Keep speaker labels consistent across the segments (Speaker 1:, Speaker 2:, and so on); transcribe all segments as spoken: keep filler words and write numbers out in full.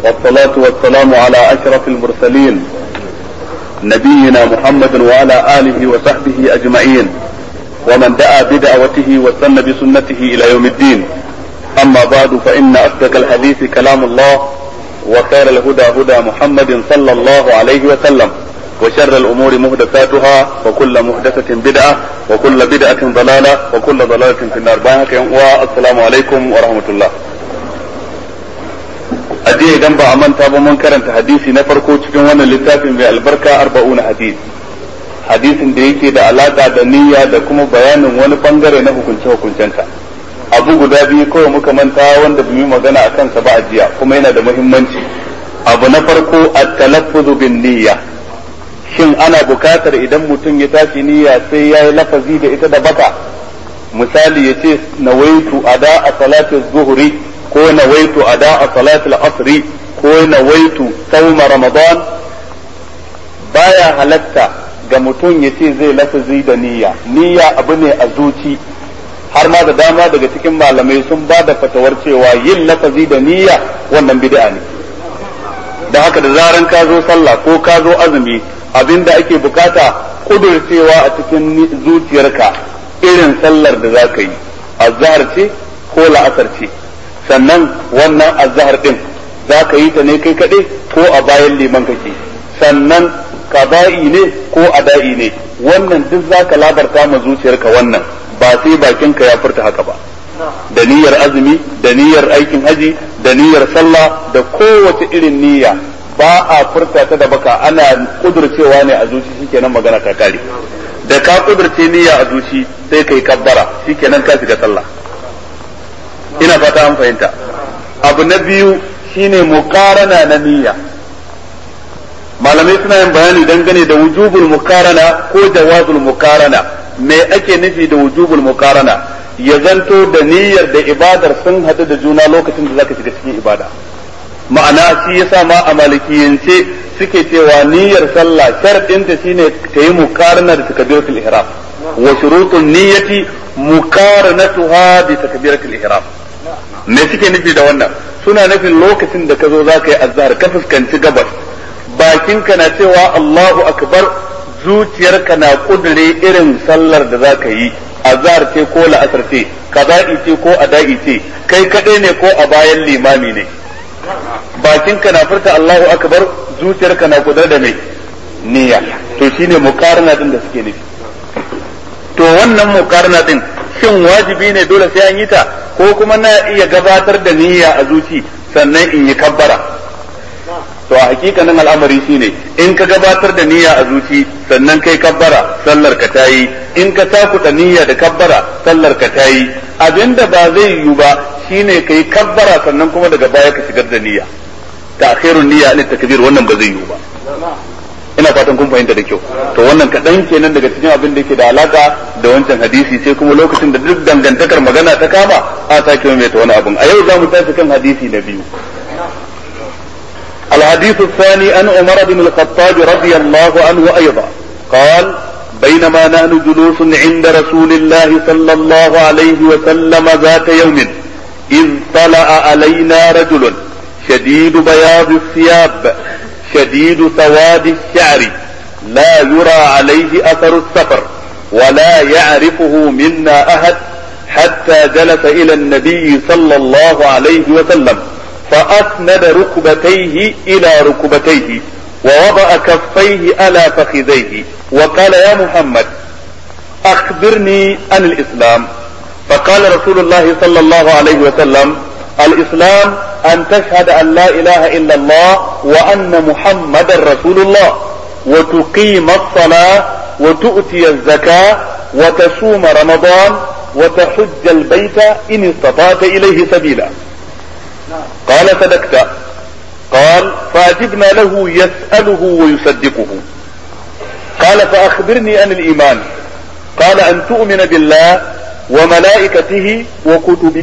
Speaker 1: والصلاة والسلام على أشرف المرسلين نبينا محمد وعلى آله وصحبه أجمعين ومن دعا بدعوته واستنى بسنته إلى يوم الدين. أما بعد فإن أصدق الحديث كلام الله وخير الهدى هدى محمد صلى الله عليه وسلم وشر الأمور محدثاتها وكل محدثة بدعة وكل بدعة ضلالة وكل ضلالة في النار. والسلام عليكم ورحمة الله. ajiye idan ba a manta ba mun karanta hadisi na farko cikin wannan littafin mai albarka arba'una hadis hadisin da yake da alaka da niyya da kuma bayanin wani bangare na hukunce hukuncenta. Abu guda biyu kawai muka manta wanda bi magana a kansa ba a jiya kuma yana da muhimmanci. Abu na farko at-talaffuz bin niyya, shin ana bukatar idan mutum ya tashi niyya sai ya yi lafazi da ita da baka? Misali ya ce nawaitu ada a salatu zuhri ko nawaitu ada a salatul asri ko nawaitu sauma ramadan. Baya halatta ga mutum ya ce zai lafazi da niyya. Niyya abu ne a zuci, har ma da dama daga cikin malamai sun ba da fatawar cewa yin lafazi da niyya wannan bid'a ne. Da haka da zaran ka zo sallah ko ka zo azumi, abinda ake bukata kudurcewa a cikin zuciyarka irin sallar da za ka yi, azhar ce ko la'asar ce. Sannan wannan azhar din za ka yi ta ne kai kaɗai ko a bayan liman kake, sannan qada'i ne ko ada'i ne, wannan duk za ka labarta ma zuciyarka wannan, ba sai bakinka ya furta haka ba. Da niyyar azumi, da niyyar aikin haji, da niyyar sallah, da kowace irin niyya ba a furta ta da baka, ana kudurcewa ne a zuci, shikenan magana ta kare. Da ka kudurce niyya a zuci sai kai kabbara, shikenan ka shiga sallah. Ina fata an fahimta. Abu na biyu shine muqarana na niyya. Malamai suna yin bayani dangane da wujubul muqarana ko jawazul muqarana. Me ake nufi da wujubul muqarana? Ya zanto da niyyar da ibadar sun hadu da juna lokacin da zaka shiga cikin ibada. Ma'ana shi yasa ma a malikiyance suke cewa niyyar sallah sharadin ta shine ta yi muqarana da takbiratul ihram, wa shurutun niyyati muqaranatuha bi takbiratul ihram. Me suke nufi da wannan? Suna nufin lokacin da ka zo za ka yi azhar ka fuskanci gabas, bakinka na cewa Allahu akbar, zuciyarka na kudure irin sallar da za ka yi, azhar ce ko la'asar ce, kaza'i ce ko ada'i ce, kai kadai ne ko a bayan limami ne. Bakinka na furta Allahu akbar, zuciyarka na kudure da mai niyya. To shine muqarana din da suke nufi. To wannan muqarana din shin wajibi ne dole sai an yi ta, ko kuma na iya gabatar da niyya a zuci sannan in yi kabbara? To a hakikanin al'amari shine in ka gabatar da niyya a zuci sannan kai kabbara, sallar ka tayi. In ka takuta niyya da kabbara, sallar ka tayi. Abinda ba zai yiwu ba shine kai kabbara sannan kuma daga baya ka shigar da niyya. Ta'khirun niyya ne takbir, wannan ba zai yiwu ba. Ina fatan kun fahimta da kyau. To wannan kaɗan kenan daga cikin abin da yake da alaka da wancan hadisi, sai kuma lokacin da duk dangantakar magana ta kama a sake mai ta wani abun. A yau za mu tashi kan hadisi na biyu. الحديث الثاني عن عمر بن الخطاب رضي الله عنه أيضا قال: بينما نحن جلوس عند رسول الله صلى الله عليه وسلم ذات يوم إذ طلع علينا رجل شديد بياض الثياب شديد سواد الشعر لا يرى عليه أثر السفر ولا يعرفه منا أحد حتى جلس إلى النبي صلى الله عليه وسلم فأسند ركبتيه إلى ركبتيه ووضع كفيه على فخذيه وقال: يا محمد أخبرني عن الإسلام. فقال رسول الله صلى الله عليه وسلم: الإسلام أن تشهد أن لا إله إلا الله وأن محمد رسول الله وتقيم الصلاة وتؤتي الزكاة وتصوم رمضان وتحج البيت إن استطعت إليه سبيلا. قال: صدقت. قال: فأجبنا له يسأله ويصدقه. قال: فأخبرني عن الإيمان. قال: أن تؤمن بالله وملائكته وكتبه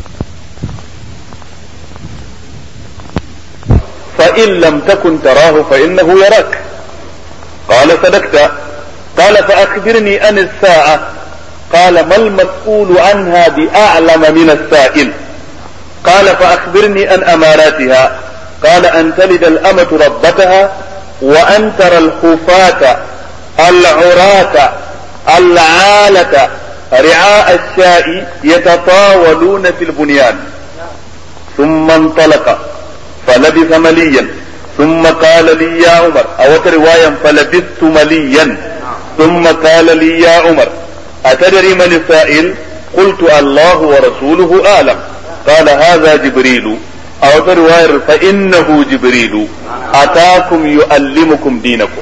Speaker 1: فإن لم تكن تراه فإنه يراك. قال: صدقت. قال: فأخبرني عن الساعة. قال: ما المسؤول عنها بأعلم من السائل. قال: فأخبرني عن أماراتها. قال أن تلد الأمة ربتها وأن ترى الخفاة العراة العالة رعاء الشاء يتطاولون في البنيان ثم انطلق فلبث مليا ثم قال لي يا عمر أو رواية فلبثت مليا ثم قال لي يا عمر أتدري من السائل؟ قلت الله ورسوله أعلم. قال هذا جبريل أو رواية فإنه جبريل أتاكم يعلمكم دينكم.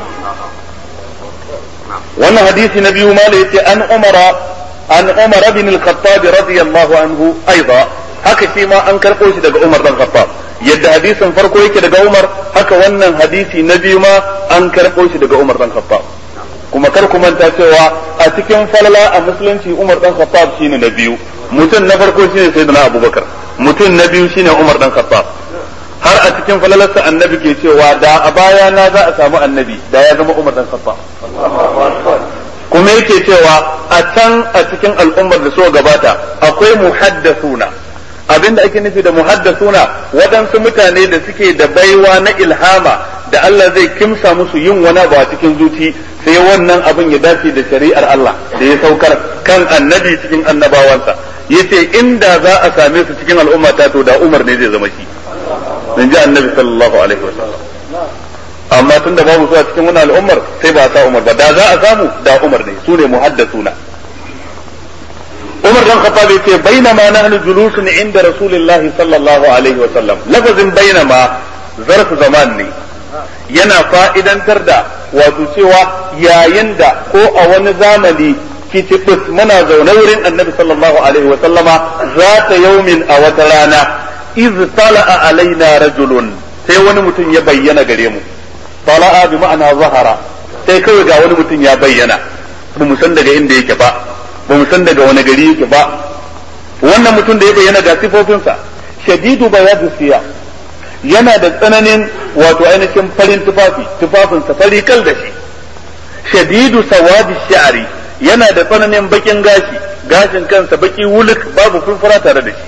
Speaker 1: وانا حديث نبي مالك أن عمر أن عمر بن الخطاب رضي الله عنه أيضا haka shi ma an karɓo shi daga Umar dan Khattab yadda hadisin farko yake daga Umar haka wannan hadisi na biyu ma an karɓo shi daga Umar dan Khattab kuma kar ku manta cewa a cikin falala a musulunci Umar dan Khattab shine na biyu mutum na farko shine Sayyidina Abubakar mutum na biyu shine Umar dan Khattab har a cikin falalarsa annabi ke cewa da a baya na za a samu annabi da ya zama Umar dan Khattab kuma yake cewa a can a cikin al'ummar da so gabata akwai muhaddathuna abinda ake nufi da muhaddasuna waɗansu mutane da suke da baiwa na ilhama da Allah zai kimsa musu yin wani abu a cikin zuci sai wannan abin ya dace da shari'ar Allah da ya saukar kan annabi cikin annabawansa yace inda za a same su cikin al'umma ta to da Umar ne zai zama shi in ji annabi sallallahu alaihi wasallam amma tunda babu su a cikin wannan al'ummar sai ba sa Umar ba da za a samu da Umar ne su ne muhaddasuna Umar dan Khattab yace bainama nahnu julusun inda Rasulullahi sallallahu alaihi wa sallam lafazin bainama zarf zaman ne yana fa'idantar da wato cewa yayin da ko a wani zamani kitibus muna zaune wurin Annabi sallallahu alaihi wa sallama zata yaumin a wata rana iz tala'a alaina rajulun sai wani mutum ya bayyana gare mu tala'a bi ma'ana zahara sai kawai ga wani mutum ya bayyana ba mu san daga inda yake ba ba mu san daga wani gari yake ba wannan mutum da ya bayyana ga sifofinsa shadidu bayadu siya yana da tsananin wato ainihin farin tufafi tufafinsa fari kal da shi shadidu sawadi sha'ri yana da tsananin bakin gashi gashin kansa baki wuluk babu furfura tare da shi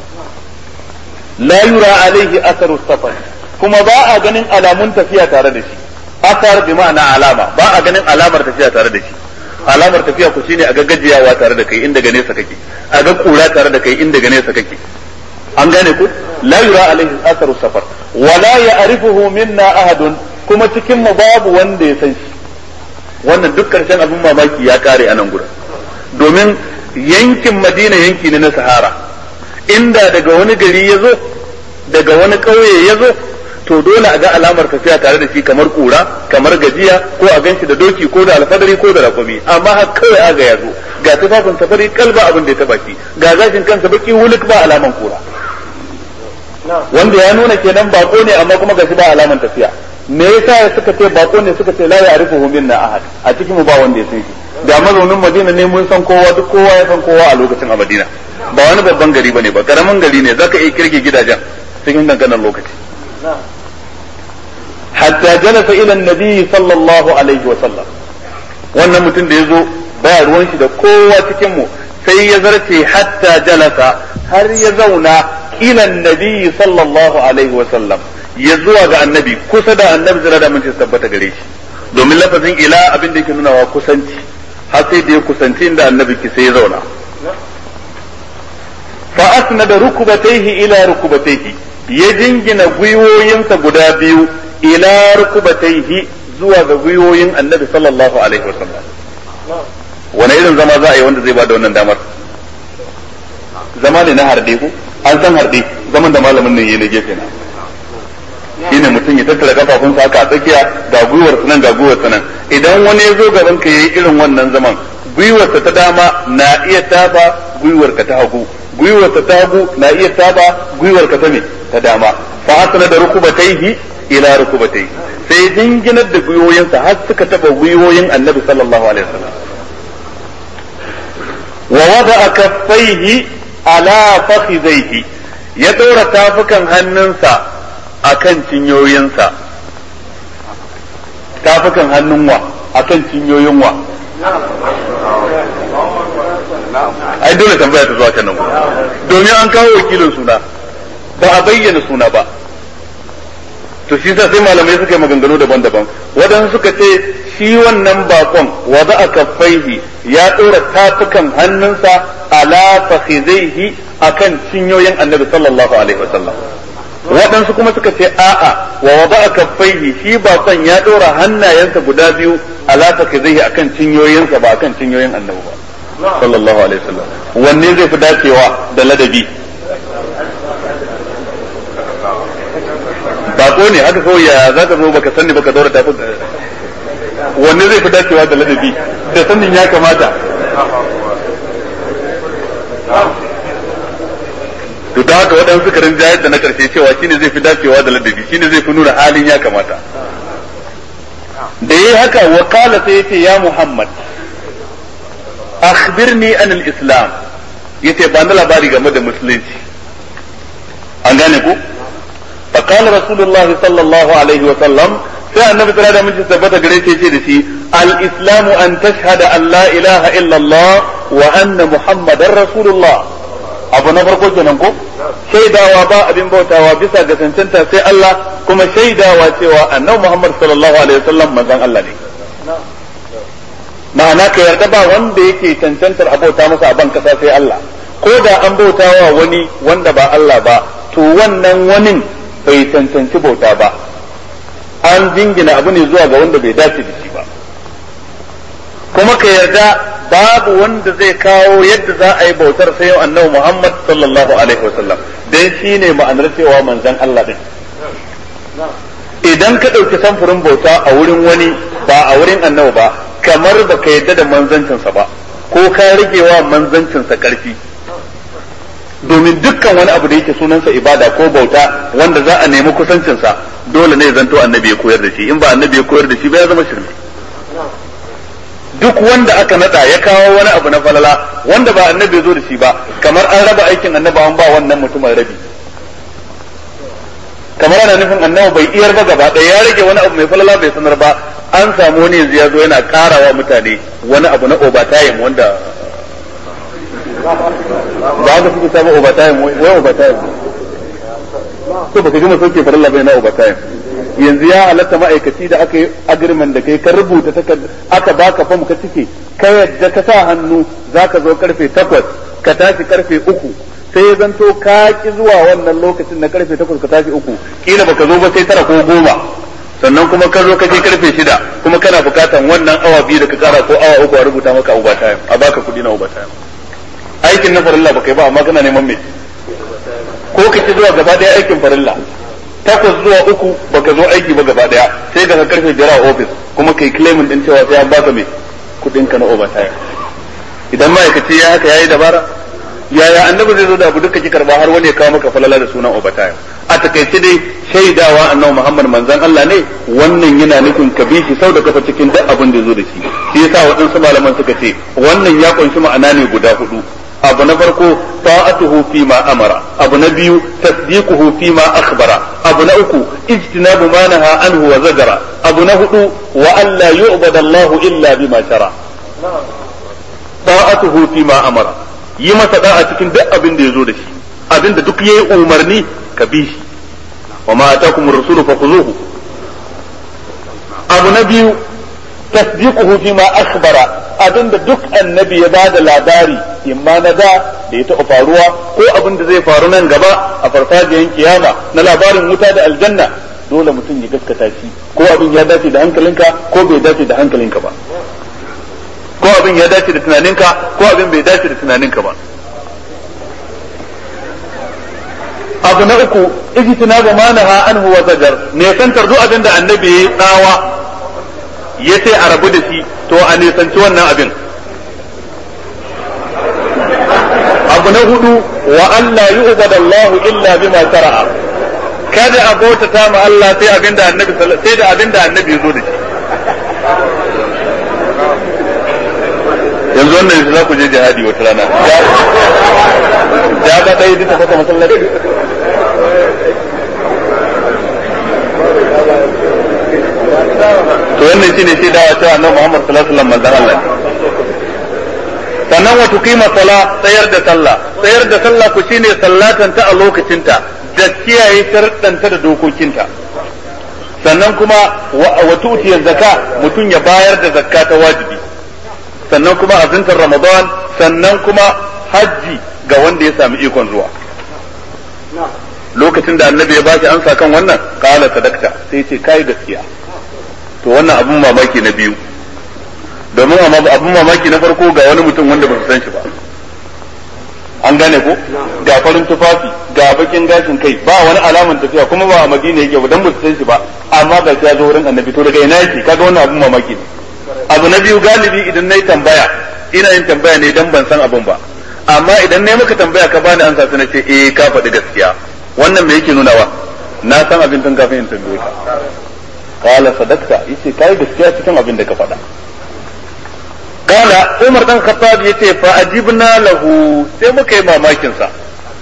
Speaker 1: la yura alaihi asaru safar kuma ba a ganin alamun tafiya tare da shi asar bi ma'ana alama ba a ganin alamar tafiya tare da shi alamar tafiya ku shine a ga gajiyawa tare da kai inda gane sa kake a ga kura tare da kai inda gane sa kake an gane ku la yura alaihi asaru safar wala ya'rifuhu minna ahadun kuma cikin mu babu wanda ya san shi wannan duk karshen abin mamaki ya kare a nan gurin domin yankin Madina yanki ne na Sahara inda daga wani gari ya zo daga wani ƙauye ya zo to dole a ga alamar tafiya tare da shi kamar kura kamar gajiya ko a ganshi da doki ko da alfadari ko da rakumi amma har kawai aga ya zo ga tufafin safari kalba abin da ya taba shi ga gashin kansa baki wuluk ba alaman kura wanda ya nuna kenan bako ne amma kuma gashi ba alaman tafiya me yasa suka ce bako ne suka ce la ya'rifuhu minna ahad a cikin mu ba wanda ya san shi da mazaunin Madina ne mun san kowa duk kowa ya san kowa a lokacin a Madina ba wani babban gari bane ba karamin gari ne zaka iya kirge gidajen cikin danganan lokaci hatta jalasa ila annabi sallallahu alaihi wa sallam wannan mutum da yazo baya ruwan shi da kowa cikin mu sai ya zarce hatta jalasa har ya zauna ila annabi sallallahu alaihi wa sallam ya zuwa ga annabi kusa da annabi zira da mun tabbata gare shi domin lafazin ila abin da yake nuna wa kusanci har sai da ya kusanci inda annabi ki sai ya zauna fa asnada rukubatayhi ila rukubatayhi ya jingina gwiwoyinsa guda biyu ila rukubatayhi zuwa ga gwiwoyin annabi sallallahu alaihi wasallam wani irin zama za a yi wanda zai bada wannan damar zama ne na harde ko an san harde zaman da malamin nan yayi na gefe na shine mutum ya tattara kafafunsa haka a tsakiya ga gwiwar nan ga gwiwar nan idan wani ya zo gaban ka yayi irin wannan zaman gwiwarsa ta dama na iya taba gwiwarka ta hagu gwiwarsa ta hagu na iya taba gwiwarka ta me ta dama fa hasana da rukubatayhi ila rukubatayhi sai dinginar da gwiwoyinsa har suka taba gwiwoyin annabi sallallahu alaihi wasallam wa wada'a kaffaihi ala fakhidaihi ya daura tafukan hannunsa akan cinyoyinsa tafukan hannun wa akan cinyoyin wa ai dole tambaya ta zuwa ta nan domin an kawo wakilin suna ba a bayyana suna ba to shi sa sai malamai suka yi maganganu daban-daban waɗansu suka ce shi wannan bakon wada a kaffaihi ya ɗora tafukan hannunsa ala fakhidaihi akan cinyoyin annabi sallallahu alaihi wasallam waɗansu kuma suka ce a'a wa wada a kaffaihi shi bakon ya ɗora hannayensa guda biyu ala fakhidaihi akan cinyoyinsa ba akan cinyoyin annabi ba sallallahu alaihi wasallam wanne zai fi dacewa da ladabi bako ne haka kawai ya za ka zo baka sani baka daura tafi wanne zai fi dacewa da ladabi da sanin ya kamata to da haka waɗansu karin jayar da na ƙarshe cewa shine zai fi dacewa da ladabi shine zai fi nuna halin ya kamata da yi haka wa kala sai yace ya Muhammad akhbirni an al-islam yace ba na labari game da musulunci an gane ku فقال رسول الله صلى الله عليه وسلم sai annabi tsara da miji tabbata gare shi ce da shi al-islamu an tashhada an la ilaha illa Allah wa anna muhammadar rasulullah abu na farko kenan ko shaidawa ba abin bautawa bisa ga cancanta sai Allah kuma shaidawa cewa annabi Muhammad sallallahu alaihi wasallam manzon Allah ne ma'ana ka yarda ba wanda yake cancantar abota masa a ban kasa sai Allah ko da an bautawa wani wanda ba Allah ba to wannan wani bai cancanci bauta ba an jingina abu ne zuwa ga wanda bai dace da shi ba kuma ka yarda babu wanda zai kawo yadda za a yi bautar sai annabi Muhammad sallallahu alaihi wasallam dan shine ma'anar cewa manzon Allah din idan ka dauki samfurin bauta a wurin wani ba a wurin annabi ba kamar baka yarda da manzancinsa ba ko ka rigewa manzancinsa karfi domin dukkan wani abu da yake sunansa ibada ko bauta wanda za a nemi kusancinsa dole ne zanto annabi ya koyar da shi in ba annabi ya koyar da shi ba ya zama shirme duk wanda aka nada ya kawo wani abu na falala wanda ba annabi ya zo da shi ba kamar an raba aikin annabi an ba wannan mutumin rabi kamar ana nufin annabi bai iyar ba gaba ɗaya ya rage wani abu mai falala bai sanar ba an samu wani yanzu ya zo yana karawa mutane wani abu na overtime wanda ba da suke samu overtime wai overtime to baka gama sauke farilla bai na overtime yanzu ya halatta ma'aikaci da aka yi agreement da kai ka rubuta aka baka fam ka cike ka yadda ka sa hannu zaka zo karfe takwas ka tashi karfe uku sai ya zanto ka ki zuwa wannan lokacin na karfe takwas ka tashi uku kila baka zo ba sai tara ko goma sannan kuma ka zo ka je karfe shida kuma kana bukatan wannan awa biyu da ka kara ko awa uku a rubuta maka overtime a baka kudi na overtime aikin na farilla baka yi ba amma kana neman me ko ka ci zuwa gaba daya aikin farilla takwas zuwa uku baka zo aiki ba gaba daya sai daga karfe biyar a office kuma kai claiming din cewa sai an baka me kudin ka na overtime idan ma'aikaci ya haka yayi dabara yaya annabi zai zo da abu duka ki karba har wani ya kawo maka falala da sunan overtime a takaice dai shaidawa annabi Muhammad manzon Allah ne wannan yana nufin ka bi shi sau da kafa cikin duk abin da ya zo da shi shi yasa waɗansu malaman suka ce wannan ya kunshi ma'ana ne guda hudu abu na farko ta'atuhu fi ma amara abu na biyu tasdiquhu fi ma akhbara abu na uku ijtinabu ma naha anhu wa zajara abu na hudu wa an la yu'bada Allahu illa bima shara ta'atuhu fi ma amara yi masa da'a cikin duk abin da yazo da shi abin da duk yayi umarni ka bi shi wa ma atakumur rasulu fakhuzuhu abu na biyu tasdiquhu fi ma akhbara abinda duk annabi ya bada labari imma na da da ya taɓa faruwa ko abin da zai faru nan gaba a farfajiyar kiyama na labarin wuta da aljanna dole mutum ya gaskata shi ko abin ya dace da hankalinka ko bai dace da hankalinka ba ko abin ya dace da tunaninka ko abin bai dace da tunaninka ba abu na uku ijtinabu ma naha anhu wa zajar ne santar duk abin da annabi ya tsawa ya ce a rabu da shi to a nisanci wannan abin abu na hudu wa Allah yu'badu Allah illa bima shara'a kada a bautata ma Allah sai abinda annabi sai da abinda annabi yazo da shi yanzu wannan yanzu za ku je jihadi wata rana ya ga dai duka fata masallaci to wannan shine sai dawa cewa annabi Muhammad sallallahu alaihi wasallam manzon Allah sannan wa tuqima sala tsayar da sallah tsayar da sallah ku shine sallatan ta a lokacinta da kiyaye sharɗanta da dokokinta sannan kuma wa tu'tiya zakka mutum ya bayar da zakka ta wajibi, sannan kuma azintar ramadan, sannan kuma hajji ga wanda ya sami ikon zuwa. Lokacin da annabi ya bashi ansa kan wannan, qala sadaqta, sai ce kai gaskiya. To wannan abun mamaki na biyu, domin abun mamaki na farko ga wani mutum wanda ba su san shi ba, an gane ko ga farin tufafi ga bakin gashin kai ba wani alaman tafiya kuma ba a Madina yake ba dan ba su san shi ba, amma ga shi ya zo wurin annabi. To daga ina yake? Kaga wannan abun mamaki ne. Abu na biyu, galibi idan nayi tambaya ina yin tambaya ne dan ban san abun ba, amma idan nayi maka tambaya ka bani ansa sai na ce eh ka faɗi gaskiya, wannan me yake nunawa? Na san abin tun kafin in tambaye ka. Qala sadaqta, yace kai gaskiya cikin abin da ka faɗa. Kala Umar dan Khattab yace fa ajibna lahu, sai muka yi mamakin sa.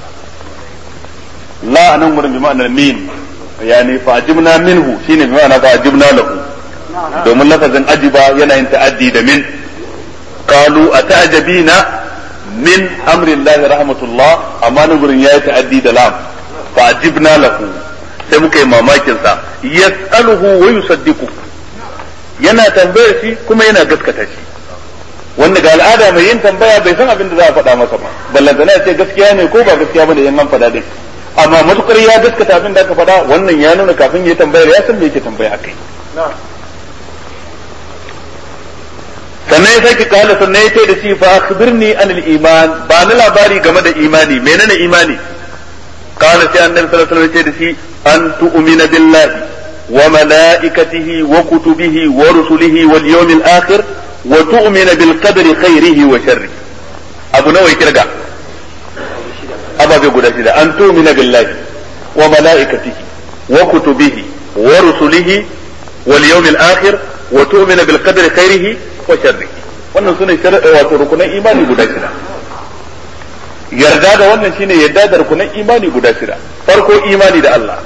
Speaker 1: La anan gurin bi ma'anar min, yani fa ajibna minhu shine bi ma'ana fa ajibna lahu, domin lafazin ajiba yana yin ta'addi da min. Qalu ata'jabina min amri Allah rahmatullah, amma nan gurin yayi ta'addi da lam, fa ajibna lahu, sai muka yi mamakin sa. Yas'aluhu wa yusaddiqu, yana tambayar shi kuma yana gaskata shi, wanda ga al'ada mai yin tambaya bai san abin da za a faɗa masa ba, ballantana ya ce gaskiya ne ko ba gaskiya bane in an faɗa dai, amma matukar ya gaskata abin da aka faɗa, wannan ya nuna kafin ya tambayar ya san me yake tambaya akai. sannan ya sake kala sannan ya ce da shi fa akhbirni anil iman, ba ni labari game da imani, menene imani? kala sai annabi sallallahu alaihi wasallam ya ce da shi an tu'mina billahi wa malaikatihi wa kutubihi wa rusulihi wal yawmil akhir wa tu'mina bil qadri khairihi wa sharrihi. abu nawa kirga? ababe guda shida. an tu'mina billahi wa malaikatihi wa kutubihi wa rusulihi wal yawmil akhir wa tu'mina bil qadri khairihi wa sharrihi. wannan sune shar'i wato rukunan imani guda shida. yarda da wannan shine yarda da rukunan imani guda shida. farko imani da Allah,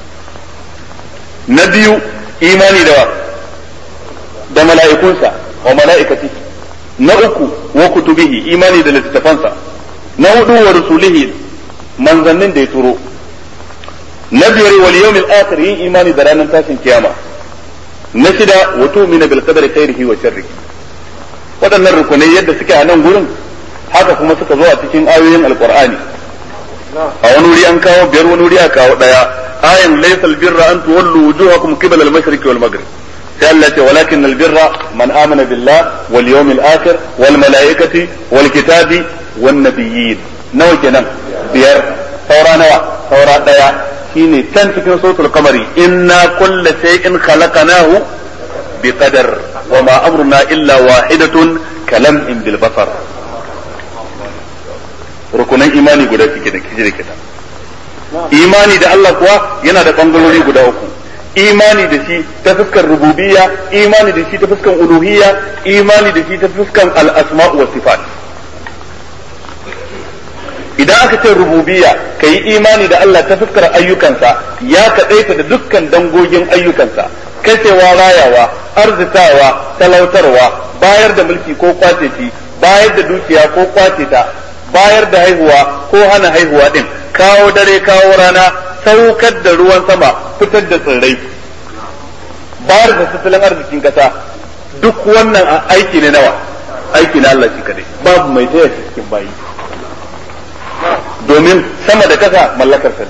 Speaker 1: na biyu imani da da mala'ikunsa wa mala'ikatihi, na uku wa kutubihi imani da littattafansa, na hudu wa rusulihi manzannin da ya turo, na biyar wal yawmil akhir yin imani da ranar tashin kiyama, na shida wa tu'minu bil qadari khairihi wa sharrihi. waɗannan rukunai yadda suke a nan gurin haka kuma suka zo a cikin ayoyin alqur'ani. a wani wuri an kawo biyar, wani wuri aka kawo daya. ayan laysal birra an tuwallu wujuhakum qibala al-mashriq wal maghrib, sai Allah ce walakin al-birra man amana billah wal yawmil akhir wal malaikati wal kitabi wan nabiyyin. nawa kenan? biyar. saura nawa? saura daya, shine can cikin suratul qamari, inna kulla shay'in khalaqnahu biqadar wa ma amruna illa wahidatun kalamhin bil basar. rukunan imani guda suke da kije da kita. imani da Allah kuwa yana da bangarori guda uku. imani da shi ta fuskar rububiyya, imani da shi ta fuskar uluhiyya, imani da shi ta fuskar al-asma' wa sifat. idan aka ce rububiyya, kai imani da Allah ta fuskar ayyukansa, ya kadaita da dukkan dangogin ayyukansa, kacewa, rayawa, arzitawa, talautarwa, bayar da mulki ko kwace shi, bayar da dukiya ko kwace ta, bayar da haihuwa ko hana haihuwa din, kawo dare kawo rana, saukar da ruwan sama, fitar da tsirrai, bayar da tattalin arzikin kasa, duk wannan aiki ne nawa? aiki na Allah shi kadai, babu mai taya shi cikin bayi, domin sama da kasa mallakar sa ne.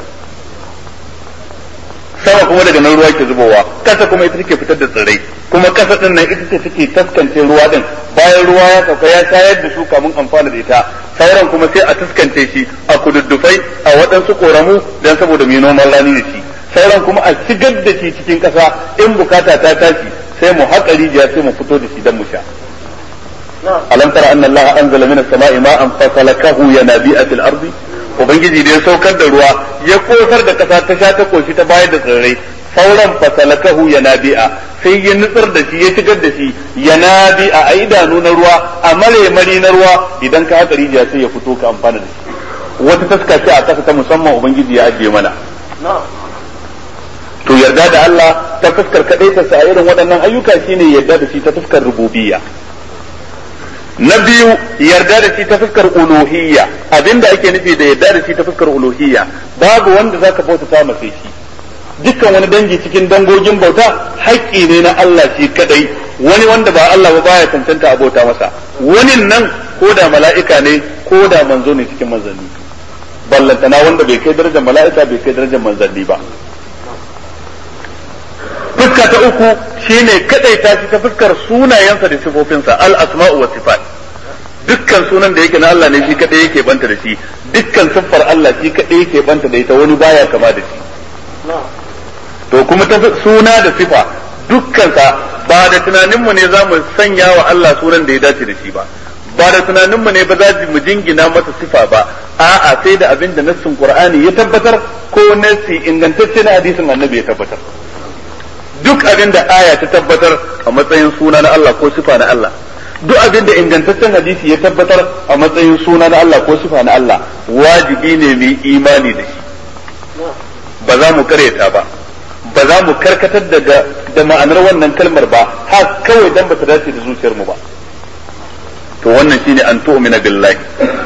Speaker 1: sama kuma daga nan ruwa ke zubowa, kasa kuma ita take fitar da tsirrai, kuma kasa din nan ita ce take taskance ruwa din, bayan ruwa ya sauka ya shayar da su kamun amfana da ita, sauran kuma sai a taskance shi a kududdufai a waɗansu koramu dan saboda mai noman rani da shi, sauran kuma a shigar da shi cikin kasa in bukata ta tashi sai mu haƙa rijiya sai mu fito da shi dan mu sha. alam tara anna allaha anzala minas sama'i ma'an fasalakahu yanabi'a fil ardi, ubangiji da ya saukar da ruwa ya kosar da kasa ta sha ta koshi ta bayar da tsirrai, sauran fasalakahu yanabi'a sai ya nutsar da shi ya shigar da shi yanabi'a a idanu na ruwa, a mare na ruwa, idan ka haka rijiya sai ya fito ka amfana da shi. wata taska ce a kasa ta musamman ubangiji ya ajiye mana. to yarda da Allah ta fuskar kadai ta sa irin waɗannan ayyuka shine yarda da shi ta fuskar rububiyya. na biyu yarda da shi ta fuskar uluhiyya, abinda ake nufi da yarda da shi ta fuskar uluhiyya, babu wanda zaka bauta ta masa shi dukkan wani dangi cikin dangogin bauta haƙƙi ne na Allah shi kadai, wani wanda ba Allah ba baya cancanta a bauta masa, wani nan ko da mala'ika ne ko da manzo ne cikin manzanni, ballantana wanda bai kai darajar mala'ika bai kai darajar manzanni ba. Fuska ta uku shine kadaita shi ta fuskar sunayensa da sifofinsa, al asma'u wa sifat. Dukkan sunan da yake na Allah ne shi kadai yake banta da shi, dukkan siffar Allah shi kadai yake banta da ita, wani baya kama da shi. To kuma ta suna da sifa dukkansa ba da tunaninmu ne za mu sanya wa Allah sunan da ya dace da shi ba, ba da tunaninmu ne ba za mu jingina masa sifa ba, a'a sai da abin da nassin Qur'ani ya tabbatar ko nassi ingantacce na hadisin Annabi ya tabbatar. Duk abin da aya ta tabbatar a matsayin suna na Allah ko sifa na Allah, duk abin da ingantaccen hadisi ya tabbatar a matsayin suna na Allah ko sifa na Allah, wajibi ne mu yi imani da shi, ba za mu karyata ba, ba za mu karkatar daga da ma'anar wannan kalmar ba, har kawai dan bata dace da zuciyar mu ba. To wannan shine an tu'mina billahi.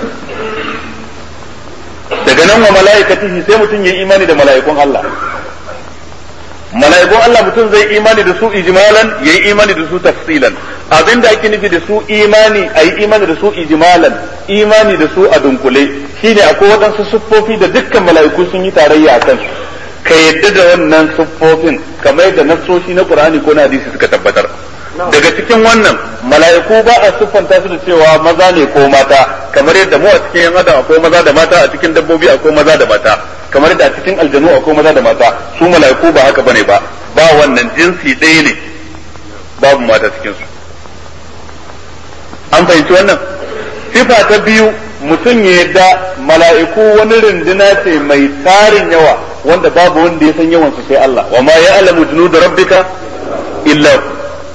Speaker 1: Daga nan wa mala'ikatihi sai mutum yayi imani da mala'ikun Allah. Mala'ikun Allah mutum zai imani da su ijmalan, yayi imani da su tafsilan. Abinda ake nufi da su imani, ayi imani da su ijmalan, imani da su a dunkule, shine akwai waɗansu siffofi da dukkan mala'iku sun yi tarayya a kansu. Ka yadda da wannan siffofin kamar yadda nassoshi na Qur'ani ko na hadisi suka tabbatar. Daga cikin wannan mala'iku ba a siffanta su da cewa maza ne ko mata, kamar yadda mu a cikin yan adam akwai maza da mata, a cikin dabbobi akwai maza da mata, kamar yadda a cikin aljanu akwai maza da mata. Su mala'iku ba haka bane ba, ba wannan jinsi ɗaya ne, babu mata cikin su. An fahimci wannan? Sifa ta biyu, mutum ya yadda mala'iku wani runduna ce mai tarin yawa wanda babu wanda ya san yawan su sai Allah, wa ma ya'lamu junuda rabbika illa hu.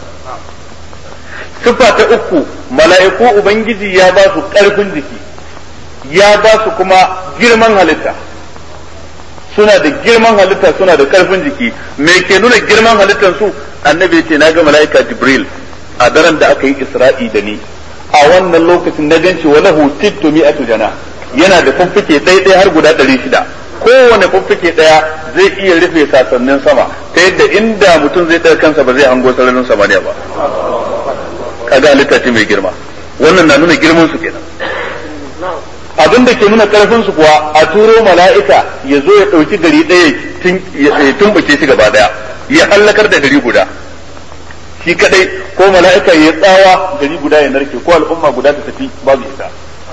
Speaker 1: Sifa ta uku, mala'iku ubangiji ya ba su ƙarfin jiki, ya ba su kuma girman halitta, suna da girman halitta, suna da ƙarfin jiki. Me ke nuna girman halittar su? Annabi ce na ga mala'ika Jibril a daren da aka yi Isra'i da ni, a wannan lokacin na ganci wa lahu tittu mi'atu jana, yana da fuffuke ɗaya har guda ɗari shida, kowane fuffuke ɗaya zai iya rufe sasannin sama ta yadda inda mutum zai ɗaga kansa ba zai hango sararin samaniya ba. Kaga halitta ce mai girma, wannan na nuna girman su kenan. Abin da ke nuna karfin su kuwa a turo mala'ika ya zo ya ɗauki gari ɗaya ya tumbuke shi gaba ɗaya, ya hallakar da gari guda shi kadai, ko mala'ika ya tsawa gari guda ya narke, ko al'umma guda ta tafi babu ita.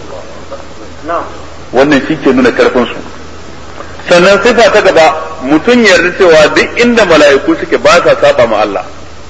Speaker 1: Wannan shi ke nuna karfin su. Sannan sifa ta gaba, mutum ya yarda cewa duk inda mala'iku suke ba sa saba ma Allah.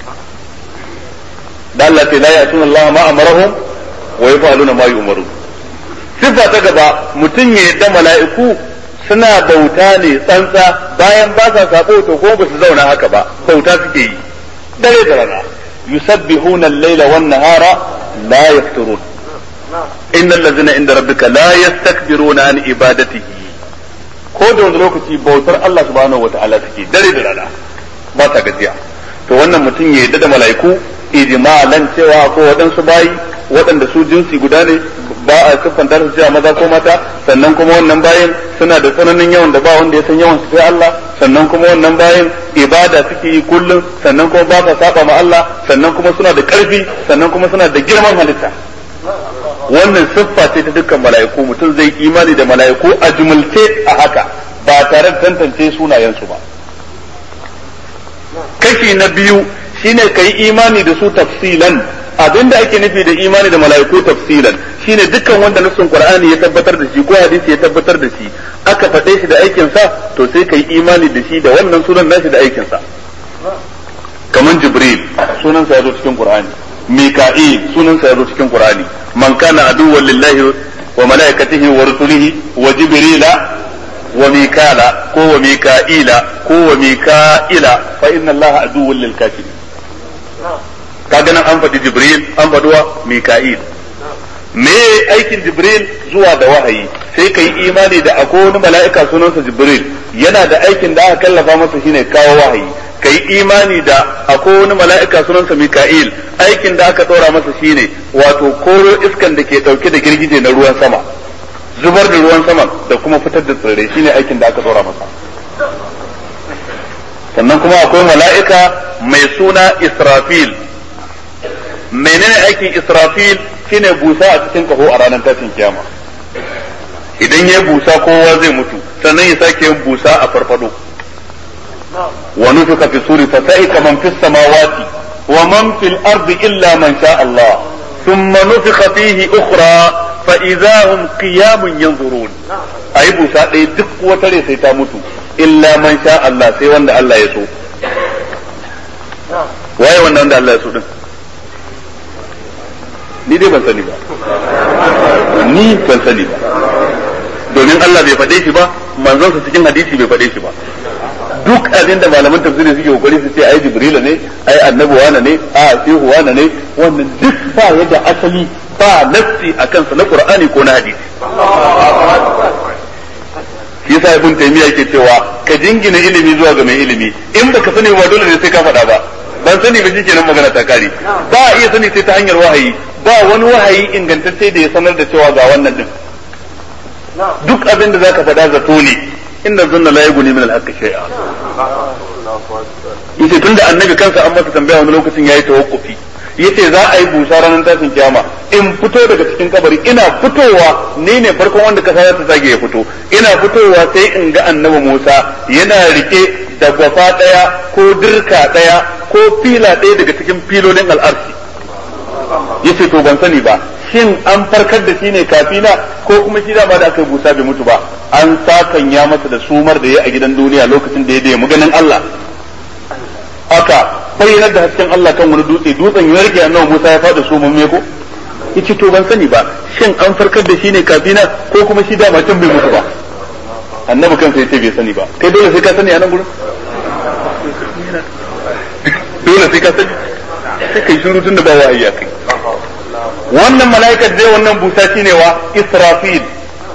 Speaker 1: Da Allah ta la ya'tuna Allah ma amarahum wa yaf'aluna ma yu'maru. Sifa ta gaba, mutum ya yarda mala'iku suna bauta ne tsantsa, bayan ba sa sabo to ko ba su zauna haka ba, bauta suke yi dare da rana. Yusabbihuna al-laila wan nahara la yafturun. Innal ladzina inda rabbika la yastakbiruna an ibadatihi. Ko da wani lokaci bautar Allah subhanahu wata'ala suke dare da rana, ba ta gajiya. To wannan mutum ya yarda da mala'iku ijmalan cewa ko waɗansu bayi waɗanda su jinsi guda ne, ba a siffanta su cewa maza ko mata, sannan kuma wannan bayin suna da tsananin yawan da ba wanda ya san yawan su sai Allah, sannan kuma wannan bayin ibada suke yi kullum, sannan kuma ba sa saba ma Allah, sannan kuma suna da ƙarfi, sannan kuma suna da girman halitta. Wannan siffa ce ta dukkan mala'iku, mutum zai imani da mala'iku a jumulce a haka ba tare da tantance sunayensu ba. Kashi na biyu shine kai imani da su tafsilan. Abinda ake nufi da imani da mala'iku tafsilan shine dukkan wanda nassun Qur'ani ya tabbatar da shi ko hadisi ya tabbatar da shi, aka faɗe shi da aikin sa, to sai kai imani da shi da wannan sunan nashi da aikin sa. Kaman Jibril sunan sa yazo cikin Qur'ani, Mika'il sunan sa yazo cikin Qur'ani, man kana aduwwan lillahi wa malaikatihi wa rusulihi wa Jibrila wa Mikala ko wa Mika'ila ko wa Mika'ila fa inna Allaha aduwwun lil kafirin. Kaga nan an faɗi Jibril, an faɗi wa Mika'il. Me aikin Jibril? Zuwa da wahayi. Sai kai imani da akwai wani mala'ika sunansa Jibril, yana da aikin da aka kallafa masa shine kawo wahayi. Kai imani da akwai wani mala'ika sunansa Mika'il, aikin da aka ɗora masa shine wato koro iskan da ke ɗauke da girgije na ruwan sama, zubar da ruwan sama da kuma fitar da tsirrai, shine aikin da aka ɗora masa. sannan kuma akwai mala'ika mai suna Israfil. Menene aikin Israfil? Shine busa a cikin kaho a ranar tashin kiyama. Idan ya busa kowa zai mutu, sannan ya sake yin busa a farfado. Wa nufika fi suri fa sa'ika man fis samawati wa man fil ardi illa man sha Allah. Thumma nufika fihi ukhra fa idza hum qiyamun yanzurun. Ayi busa ɗaya duk wata rai sai ta mutu illa man sha Allah, sai wanda Allah ya so. Waye wannan wanda Allah ya so din? Ni dai ban sani ba. Ni ban sani ba. Domin Allah bai faɗe shi ba, manzon sa cikin hadisi bai faɗe shi ba. Duk abin da malaman tafsiri suke kokari su ce ai Jibril ne, ai annabi wane ne, a shehu wane ne, wannan duk ba yadda asali ba nassi akan sa na Qur'ani ko na hadisi. Shi yasa Ibn Taymiyyah yake cewa ka jingina ilimi zuwa ga mai ilimi, in baka sani ba dole ne sai ka faɗa ba. Ban sani ba shikenan magana ta kare. Ba a iya sani sai ta hanyar wahayi, ba wani wahayi ingantacce da ya sanar da cewa ga wannan din. Duk abin da zaka faɗa zato ne, inda zanna la yughni min al-haqqi shay'a. Yace tunda annabi kansa an masa tambaya wani lokacin yayi tawakkufi. Yace za a yi busa ranar tashin kiyama, in fito daga cikin kabari, ina fitowa ni ne farkon wanda kasa za ta sage ya fito, ina fitowa sai in ga annabi Musa yana rike da gwafa daya ko dirka daya ko fila daya daga cikin filolin al'arshi. Yace to ban sani ba, shin an farkar da shi ne kafina ko kuma shi da ba da aka busa bai mutu ba, an sakanya masa da sumar da ya a gidan duniya lokacin da ya da maganin Allah. Aka bayyanar da hasken Allah kan wani dutse, dutsen ya rike annabi Musa ya fada su mun me ko yace to ban sani ba, shin an farkar da shi ne kafina ko kuma shi da ma tun bai mutu ba. Annabi kansa yace bai sani ba, kai dole sai ka sani a nan gurin, dole sai ka sani, sai kai shiru tun da ba wahayi kai. Wannan mala'ikar dai wannan busa shine wa Israfil.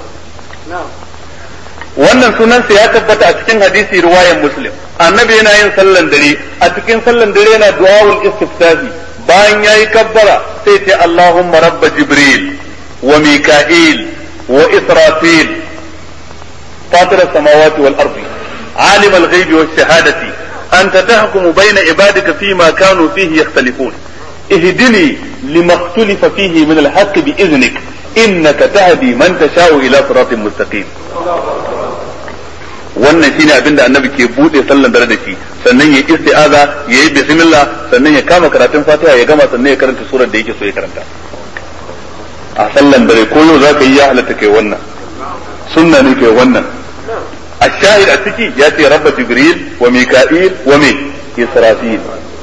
Speaker 1: Wannan sunansa ya tabbata a cikin hadisi riwayar Muslim. Annabi yana yin sallan dare, a cikin sallan dare yana du'aul istiftahi, bayan yayi kabbara sai ce Allahumma rabb Jibril wa Mika'il wa Israfil fatir as-samawati wal ardi alim al-ghaibi wash shahadati anta tahkumu bayna ibadika fima kanu fihi yakhtalifun ihdini lima ikhtalafa fihi min al-haqq bi idhnik innaka tahdi man tasha'u ila siratin mustaqim. Wannan shine abin da annabi ke bude sallan dare da shi, sannan ya isti'aza, ya yi bismillah, sannan ya kama karatun Fatiha ya gama, sannan ya karanta surar da yake so ya karanta a sallan dare. Ko yau zaka yi ya halatta kai wannan, sunna ne kai wannan. Ash-shahid a ciki ya ce rabba Jibril wa Mika'il wa min Israfil.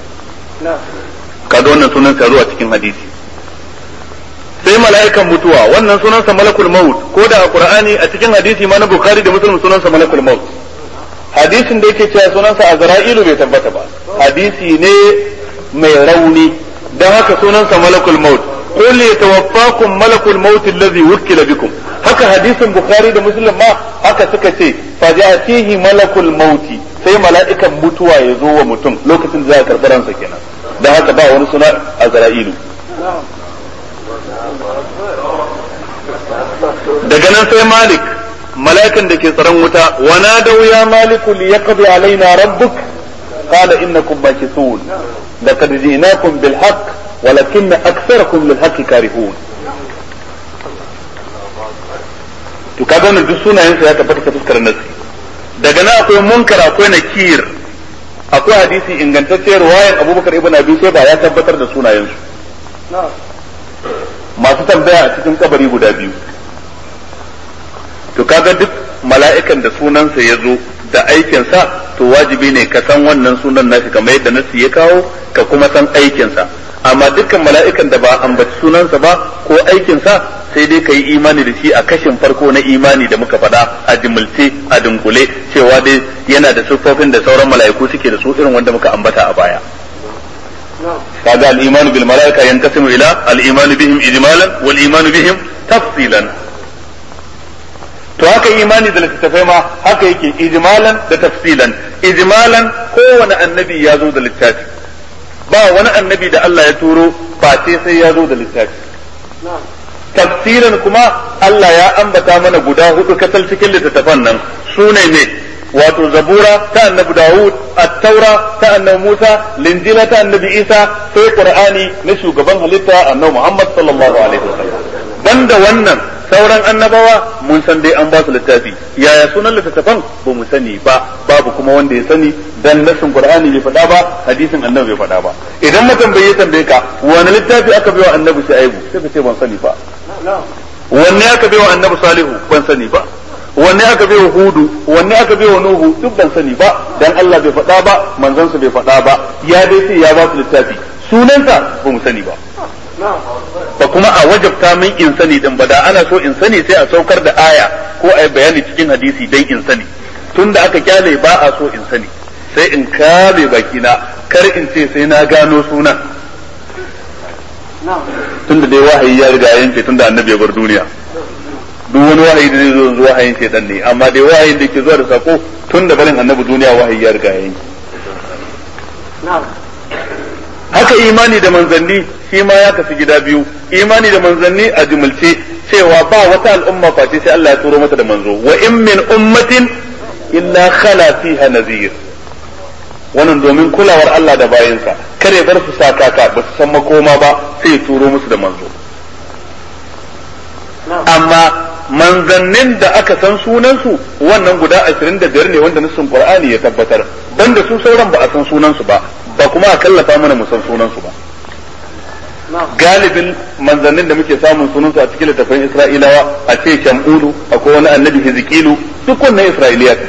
Speaker 1: Kaga wannan sunan sa zuwa cikin hadisi. Sai mala'ikan mutuwa, wannan sunansa malakul maut, ko da a Qur'ani a cikin hadisi ma na Bukhari da Muslim sunansa malakul maut. Hadisin da yake cewa sunansa Azra'ilu bai tabbata ba, hadisi ne mai rauni, dan haka sunansa malakul maut. Qul yatawaffakum malakul maut alladhi wukila bikum. Haka hadisin Bukhari da Muslim ma haka suka ce fajatihi malakul maut, sai mala'ikan mutuwa ya zo wa mutum lokacin da za a karɓi ransa kenan. Dan haka ba wani suna Azra'ilu. Daga nan sai Malik, mala'ikan da ke tsaron wuta, wa nadaw ya maliku li yaqdi alaina rabbuk qala innakum makithun laqad ji'nakum bil haqq walakin aktharakum lil haqqi karihun. To kaga wannan duk sunayen sa ya tabbata ta fuskar nasi. Daga nan akwai munkar, akwai nakir, akwai hadisi ingantacciyar riwayar Abubakar ibn Abi Shayba ya tabbatar da sunayen su. Masu tambaya a cikin kabari guda biyu. To kaga duk mala'ikan da sunansa ya zo da aikinsa, to wajibi ne ka san wannan sunan nashi kamar yadda nasi ya kawo, ka kuma san aikinsa. Amma dukkan mala'ikan da ba ambaci sunansa ba ko aikinsa, sai dai ka yi imani da shi a kashin farko na imani da muka faɗa a jimilce a dunkule, cewa dai yana da siffofin da sauran mala'iku suke da su irin wanda muka ambata a baya. kaga al-iman bil malaika yanqasimu ila al-iman bihim ijmalan wal iman bihim tafsilan. To haka imani da littattafai ma haka yake ijmalan da tafsilan. Ijmalan kowane annabi ya zo da littafi, ba wani annabi da Allah ya turo face sai ya zo da littafi. Tafsilan kuma Allah ya ambata mana guda hudu kasal cikin littattafan nan, su ne ne wato zabura ta annabi Dawud, at-taura ta annabi Musa, linjila ta annabi Isa, sai qur'ani na shugaban halitta annabi Muhammad sallallahu alaihi wasallam. Banda wannan sauran annabawa mun san dai an ba su littafi, yaya sunan littattafan ba mu sani ba, babu kuma wanda ya sani, dan nasin qur'ani bai faɗa ba, hadisin annabi bai faɗa ba. Idan mutum bai tambaye ka wani littafi aka bai wa annabi Shu'aibu, sai ka ce ban sani ba. Wanne aka bai wa annabi Salihu, ban sani ba. Wanne aka bai wa Hudu, wanne aka bai wa Nuhu, duk ban sani ba, dan Allah bai faɗa ba, manzansa bai faɗa ba, ya dai sai ya ba su littafi, sunansa ba mu sani ba. Ba kuma a wajabta min in sani din ba, da ana so in sani sai a saukar da aya ko a yi bayani cikin hadisi dan in sani. Tunda aka kyale ba a so in sani, sai in kame bakina, kar in ce sai na gano sunan. Tunda dai wahayi ya riga yanke tunda annabi ya bar duniya. Duk wani wahayi da zai zo yanzu wahayin shaitan ne, amma dai wahayin da ke zuwa da sako tun da barin annabi duniya wahayi ya riga yanke. Haka imani da manzanni shi ma ya kasu gida biyu, imani da manzanni a jumulce cewa ba wata al'umma face sai Allah ya turo mata da manzo, wa in min ummatin illa khala fiha nazir. Wannan domin kulawar Allah da bayinsa, kare bar su sakaka ba su san makoma ba sai ya turo musu da manzo. Amma manzannin da aka san sunansu wannan guda ashirin da biyar ne wanda nassin Qur'ani ya tabbatar, banda su sauran ba a san sunansu ba, ba kuma a kallafa mana mu san sunansu ba. Galibin manzannin da muke samun sunansu a cikin littafin Isra'ilawa, a ce Shamulu, akwai wani annabi Hizkilu, duk wannan Isra'iliya ne.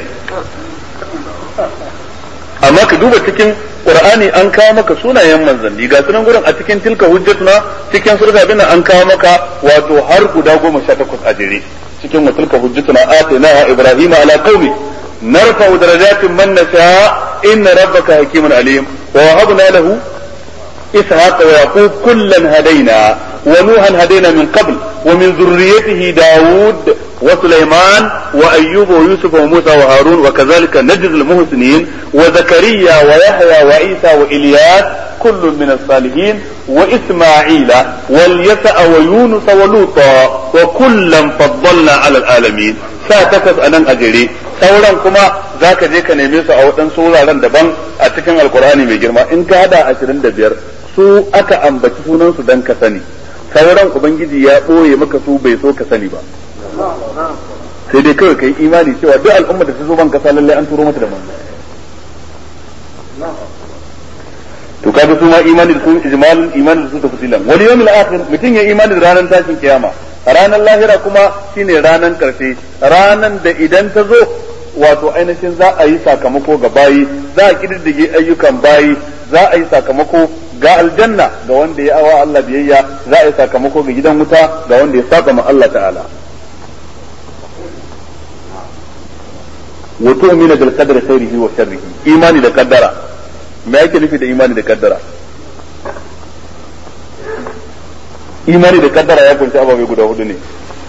Speaker 1: Amma ka duba cikin Qur'ani an kawo maka sunayen manzanni, ga sunan gurin a cikin tilka hujjatuna, cikin surga bin an kawo maka wato har guda goma sha takwas a jere cikin wa tilka hujjatuna atainaha ibrahima ala qaumi narfa'u darajatin man nasha inna rabbaka hakimun alim wa wahabna lahu ishaqa wa yaqub kullan hadaina wa nuhan hadaina min qabl wa min dhurriyyatihi daud wa sulaiman wa ayyub wa yusuf wa musa wa harun wa kadhalika najzi al-muhsinin wa zakariya wa yahya wa isa wa ilyas kullun min as-salihin wa isma'ila wal yasa wa yunus wa luta wa kullan faddalna 'ala al-alamin. sa takas anan a jere, sauran kuma zaka je ka neme su a waɗansu wuraren daban a cikin alkur'ani mai girma. In ka hada ashirin da biyar su aka ambaci sunan su dan ka sani, sauran ubangiji ya ɓoye maka su bai so ka sani ba, sai dai kawai kai imani cewa duk al'umma da ta zo ban kasa lalle an turo mata da manzo. to kaga su ma imani da su ijmalin imani da su tafsilan. wal yawmil akhir mutun ya imani da ranar tashin kiyama, ranar lahira kuma shine ranar karshe, ranar da idan ta zo wato ainihin za a yi sakamako ga bayi, za a kididdige ayyukan bayi, za a yi sakamako ga aljanna ga wanda ya awa Allah biyayya, za a yi sakamako ga gidan wuta ga wanda ya saba ma Allah ta'ala. wa tu'minu bil qadri khairihi wa sharrihi, imani da kaddara. me yake nufi da imani da kaddara? imani da kaddara ya kunshi ababe guda hudu ne.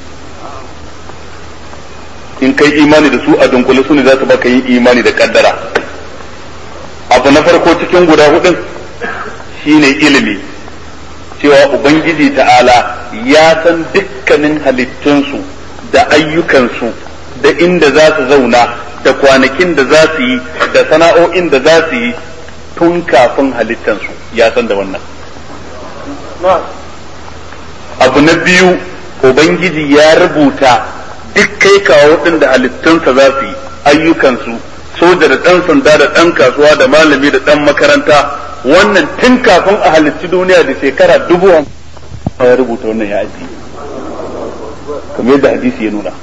Speaker 1: in kai imani da su a dunkule su ne za su baka yin imani da kaddara. abu na farko cikin guda hudun shine ilimi, cewa ubangiji ta'ala ya san dukkanin halittunsu da ayyukansu da inda za su zauna da kwanakin da za su yi da sana'o'in da za su yi tun kafin halittansu, ya san da wannan. abu na biyu, ubangiji ya rubuta duk kai kawo din da halittunsa za su yi, ayyukansu, soja da ɗan sanda da ɗan kasuwa da malami da ɗan makaranta, wannan tun kafin a halitti duniya da shekara dubu ya rubuta wannan ya ajiye, kamar yadda hadisi ya nuna.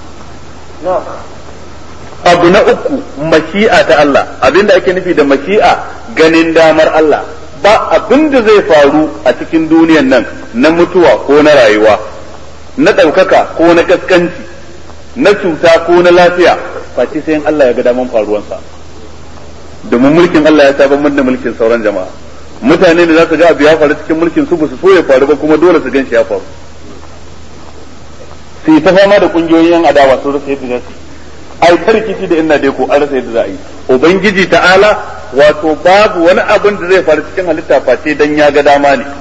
Speaker 1: abu na uku, mashi'a ta Allah. abinda ake nufi da mashi'a, ganin damar Allah. ba abin da zai faru a cikin duniyan nan na mutuwa ko na rayuwa, na ɗaukaka ko na kaskanci, na cuta ko na lafiya, face sai in Allah ya ga daman faruwansa. domin mulkin Allah ya saba da mulkin sauran jama'a. mutane da za su ga abu ya faru cikin mulkin su ba su so ya faru ba, kuma dole su gan shi ya faru. sai ta fama da kungiyoyin adawa sun rasa yadda za su ai tarkici da inna dai ko an rasa yadda za a yi. ubangiji ta'ala wato babu wani abin da zai faru cikin halitta face dan ya ga dama ne.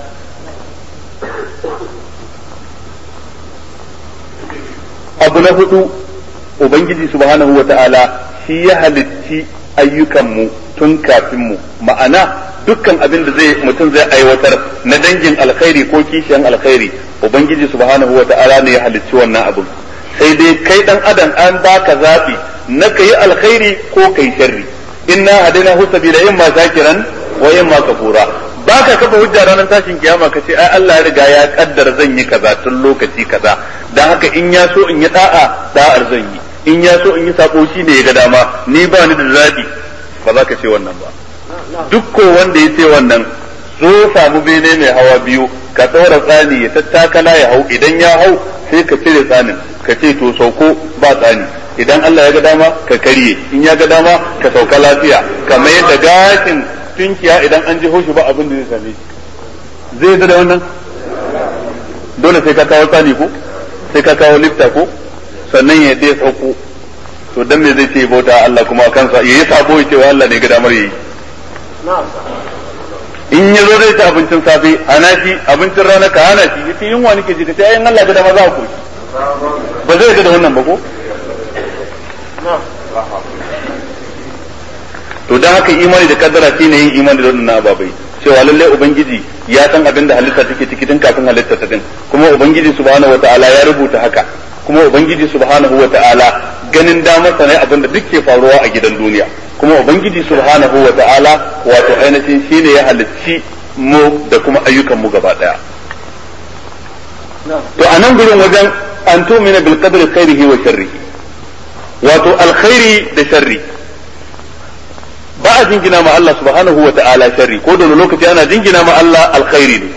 Speaker 1: abu na hudu, ubangiji subhanahu wata'ala shi ya halitti ayyukanmu tun kafin mu, ma'ana dukkan abin da zai mutum zai aiwatar na dangin alkhairi ko kishiyan alkhairi ubangiji subhanahu wata'ala ne ya halicci wannan abin, sai dai kai dan adam an baka zabi na kai alkhairi ko kai sharri. inna hadaina hu sabila imma shakiran wa imma kafura. baka kafa hujja ranar tashin kiyama kace ai Allah ya riga ya kaddara zan yi kaza tun lokaci kaza, dan haka in ya so in yi da'a da'ar zan yi, in ya so in yi sako shi ne ya ga dama, ni ba ni da zabi. ba za ka ce wannan ba. duk ko wanda ya ce wannan, zo samu bene mai hawa biyu ka ɗora tsani ya tattakala ya hau, idan ya hau sai ka cire tsanin ka ce to sauko ba tsani, idan Allah ya ga dama ka karye, in ya ga dama ka sauka lafiya, kamar yadda gashin tunkiya idan an ji hoshi ba abin da zai same shi. zai yadda da wannan? dole sai ka kawo tsani ko sai ka kawo lifta ko sannan ya dai sauko. to dan me zai ce bauta Allah kuma kansa yayi sabo ya ce wa Allah ne ga damar yayi. in ya zo zai ci abincin safe hana shi, abincin rana ka hana shi, yace yunwa nake ji ka ce ayin Allah ga dama za ku ci. ba zai yadda da wannan ba ko? to dan haka imani da kaddara shine yin imani da wannan ababai, cewa lalle ubangiji ya san abin da halitta take ciki tun kafin halitta ta din, kuma ubangiji subhanahu wataala ya rubuta haka, kuma ubangiji subhanahu wataala ganin damar sa ne abin da duk ke faruwa a gidan duniya, kuma ubangiji subhanahu wataala wato ainihin shine ya halicci mu da kuma ayyukan mu gaba daya. to anan gurin wajen an tumina bil qadri khairihi wa sharrihi, wato alkhairi da sharri ba a jingina ma Allah subhanahu wa ta'ala sharri, ko da lokaci ana jingina ma Allah alkhairi ne.